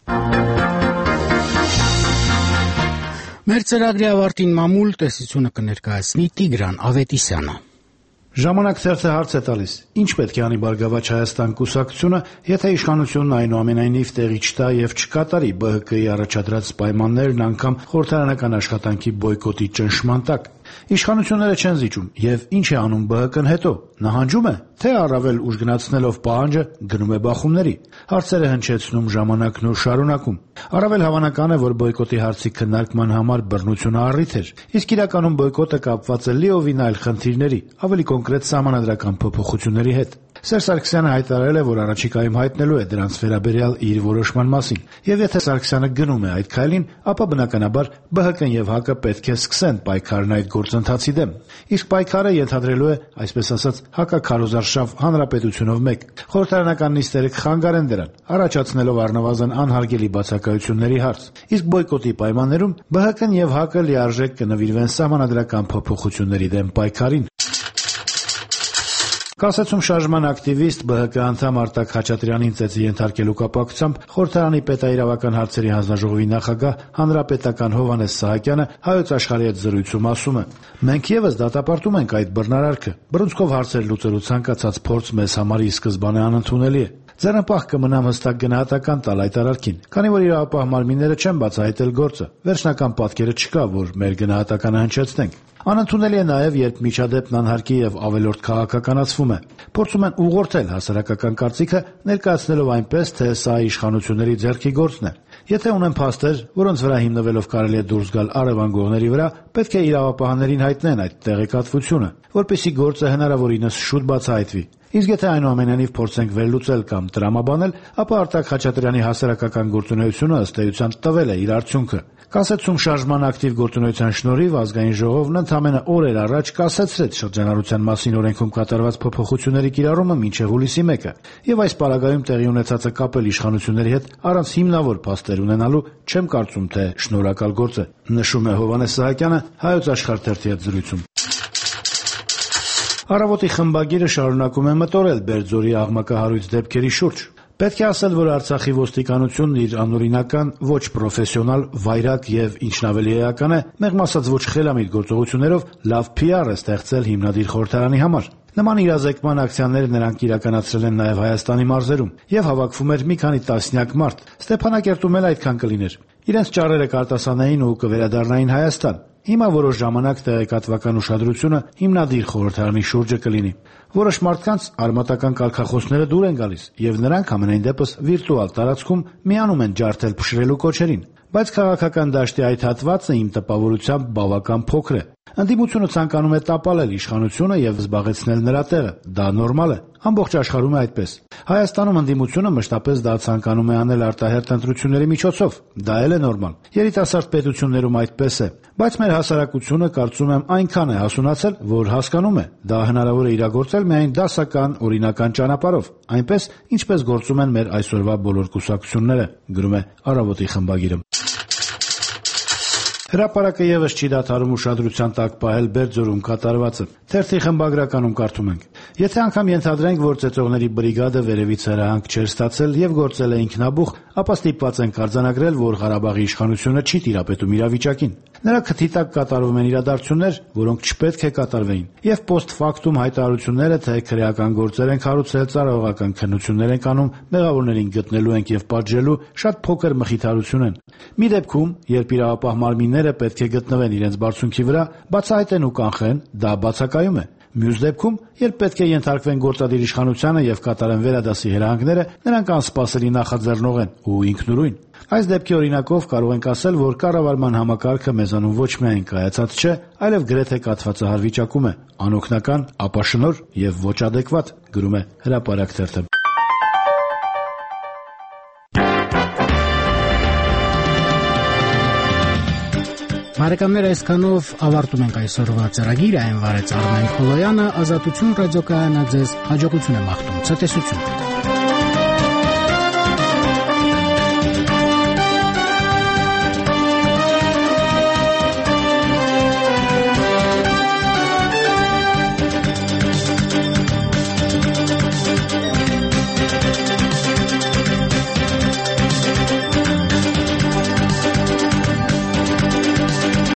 Մեր ծրագրի ավարտին մամուլ տեսությունը կներկայացնի Տիգրան Ավետիսյանը։
Ժամանակ թերթը հարց է տալիս. ինչ պետք է անի Բարգավաճ Հայաստան կուսակցությունը, եթե իշխանությունն այնուամենայնիվ տեղի չտա եւ չկատարի ԲՀԿ-ի առաջադրած պայմաններն անգամ խորհրդարանական աշխատանքի բոյկոտի ճնշման տակ։ Իշխանությունները չեն զիջում եւ ինչ է անում ԲՀԿ-ն հետո։ Նահանջում է, թե առավել ուժգնացնելով պահանջը գնում է բախումների։ Հարցերը հնչեցնում ժամանակն ու շարունակում։ Առավել հավանական է, որ բոյկոտի հարցի քննարկման համար բռնությունը առիթ էր, իսկ իրականում բոյկոտը կապված է լիովին այլ խնդիրների, ավելի կոնկրետ սահմանադրական փոփոխությունների հետ։ Սերժ Սարգսյանը հայտարարել է, որ առաջիկայում հայտնելու է դրանց վերաբերյալ իր որոշման մասին, եւ եթե Սարգսյանը գնում է այդ քայլին, ապա բնականաբար ԲՀԿ-ն եւ ՀԱԿ-ը պետք է սկսեն պայքարն այդ գործընթացի դեմ։ Իսկ պայքարը ենթադրելու է, այսպես ասած, հակաքարոզարշավ հանրապետությունով մեկ։ Խորհրդարանական նիստերը կխանգարեն դրան, առաջացնելով առնվազն անհարգելի բացակայությունների հարց։ Իսկ բոյկոտի պայմաններում ԲՀԿ-ն եւ ՀԱԿ-ը լիարժեք կնվիրվեն սահմանադրական փոփոխությունների դեմ պայքարին։ Կասեցում շարժման ակտիվիստ ԲՀԿ անդամ Արտակ Խաչատրյանին ծեծի ենթարկելու կապակցությամբ խորհրդարանի պետաիրավական հարցերի հանձնաժողովի նախագահ հանրապետական Հովհաննես Սահակյանը Հայոց աշխարհի հետ զրույցում ասում է. «Մենք եւս դատապարտում ենք այդ բռնարարքը։ Բռունցքով հարցեր լուծելու ցանկացած փորձ մեզ համար ի սկզբանե անընդունելի է։ Ձեռնպահ կմնամ հստակ գնահատական տալ այդ արարքին, քանի որ իրավապահ մարմինները չեն բացահայտել գործը։ Վերջնական պատկերը չկա, որ մեր գնահատականը հնչեցնենք։ Անընդունելի է նաև, երբ միջադեպն անհարկի եւ ավելորդ քաղաքականացվում է։ Փորձում են ուղղորդել հասարակական կարծիքը, ներկայացնելով այնպես, թե սա իշխանությունների ձեռքի գործն է։ Եթե ունեն փաստեր, որոնց վրա հիմնվելով կարելի է դուրս գալ առևանգողների վրա, պետք է իրավապահներին հայտնեն այդ տեղեկատվությունը, որպեսզի գործը հնարավորինս շուտ բացահայտվի։ Իսկ եթե այնուամենայնիվ փորձենք վերլուծել կամ տրամաբանել, ապա Արտակ Խաչատրյանի հասարակական գործունեությունը ըստ էության տվել է իր արդյունքը։ Կասեցում շարժման ակտիվ գործունեության շնորհիվ ազգային ժողովն ընդամենը օրեր առաջ կասեցրեց շրջանառության մասին օրենքում կատարված փոփոխությունների կիրառումը մինչև հուլիսի 1-ը, եւ այս պարագայում տեղի ունեցածը կապել իշխանությունների հետ առանց հիմնավոր փաստեր ունենալու չեմ կարծում, թե շնորհակալ գործ է, նշում է Հովհաննես Սահակյանը Հայոց աշխարհ թերթի հետ զրույցում։ Առավոտի խմբագիրը շարունակում է մտորել Բերձորի աղմկահարույց դեպքերի շուրջ։ Պետք է ասել, որ Արցախի ոստիկանությունն իր անօրինական, ոչ պրոֆեսիոնալ, վայրագ եւ ինչն ավելի էական է, մեղմ ասած ոչ խելամիտ գործողություններով լավ PR է ստեղծել հիմնադիր խորհրդարանի համար։ Նման իրազեկման ակցիաները նրանք իրականացրել են նաև Հայաստանի մարզերում եւ հավաքվում էր մի քանի տասնյակ մարդ։ Ստեփանակերտում էլ այդքան կլիներ։ Իրենց ճառերը կարտասանային ու կվերադառնային Հայաստան։ Հիմա որոշ ժամանակ տեղեկատվական ուշադրությունը հիմնադիր խորհրդարանի շուրջը կլինի։ Որոշ մարդկանց արմատական կարգախոսները դուր են գալիս եւ նրանք ամենայն դեպս վիրտուալ տարածքում միանում են ջարդել փշրելու կոչերին։ Բայց քաղաքական դաշտի այդ հատվածը իմ տպավորությամբ բավական փոքր է։ Ընդդիմությունը ցանկանում է տապալել իշխանությունը եւ զբաղեցնել նրա տեղը։ Դա նորմալ է։ Ամբողջ աշխարհում է այդպես։ Հայաստանում ընդդիմությունը մշտապես դա ցանկանում է անել արտահերթ ընտրությունների միջոցով։ Դա էլ է նորմալ։ Երիտասարդ պետություններում այդպես է։ Բայց մեր հասարակությունը, կարծում եմ, այնքան է հասունացել, որ հասկանում է, դա հնարավոր է իրագործել միայն դասական, օրինական ճանապարհով, այնպես, ինչպես գործում են մեր այսօրվա բոլոր կուսակցությունները, գրում է Առավոտի խմբագիրը։ Հրապարակը եւս չի դադարում ուշադրության տակ պահել Բերձորում կատարվածը։ Թերթի խմբագրականում կարդում ենք. Եթե անգամ ենթադրենք, որ ծեծողների բրիգադը վերևից հրահանգ չէր ստացել եւ գործել է ինքնաբուխ, ապա ստիպված ենք արձանագրել, որ Ղարաբաղի իշխանությունը չի տիրապետում իրավիճակին։ Նրա քթի տակ կատարվում են իրադարձություններ, որոնք չպետք է կատարվեին, եւ post factum հայտարարությունները, թե քրեական գործեր են կառուցել, ծառայողական քննություններ են անում, մեղավորներին գտնելու ենք եւ պատժելու, շատ փոքր մխիթարություն են։ Մի դեպքում, երբ իրավապահ մարմինները պետք է գտնվեն իրենց բարձունքի վրա, բացահայտեն ու կանխեն, դա բացակայում է։ Մյուս դեպքում, երբ պետք է ենթարկվեն գործադիր իշխանությանը եւ կատարեն վերադասի հրահանգները, նրանք անսպասելի նախաձեռնող են ու ինքնուրույն։ Այս դեպքի օրինակով կարող ենք ասել, որ կառավարման համակարգը մեզանում ոչ միայն կայացած չէ, այլև գրեթե կաթվածահար վիճակում է, անօգնական, ապաշնոր եւ ոչ ադեկվատ, գրում է Հրապարակ թերթը։
Բարեկամներ, այսքանով ավարտում ենք այսօրվա ծրագիրը, այն վարեց Արմեն Խոլոյանը, Ազատություն ռադիոկայանը ձեզ հաջողություն է մաղթում, ցտեսություն։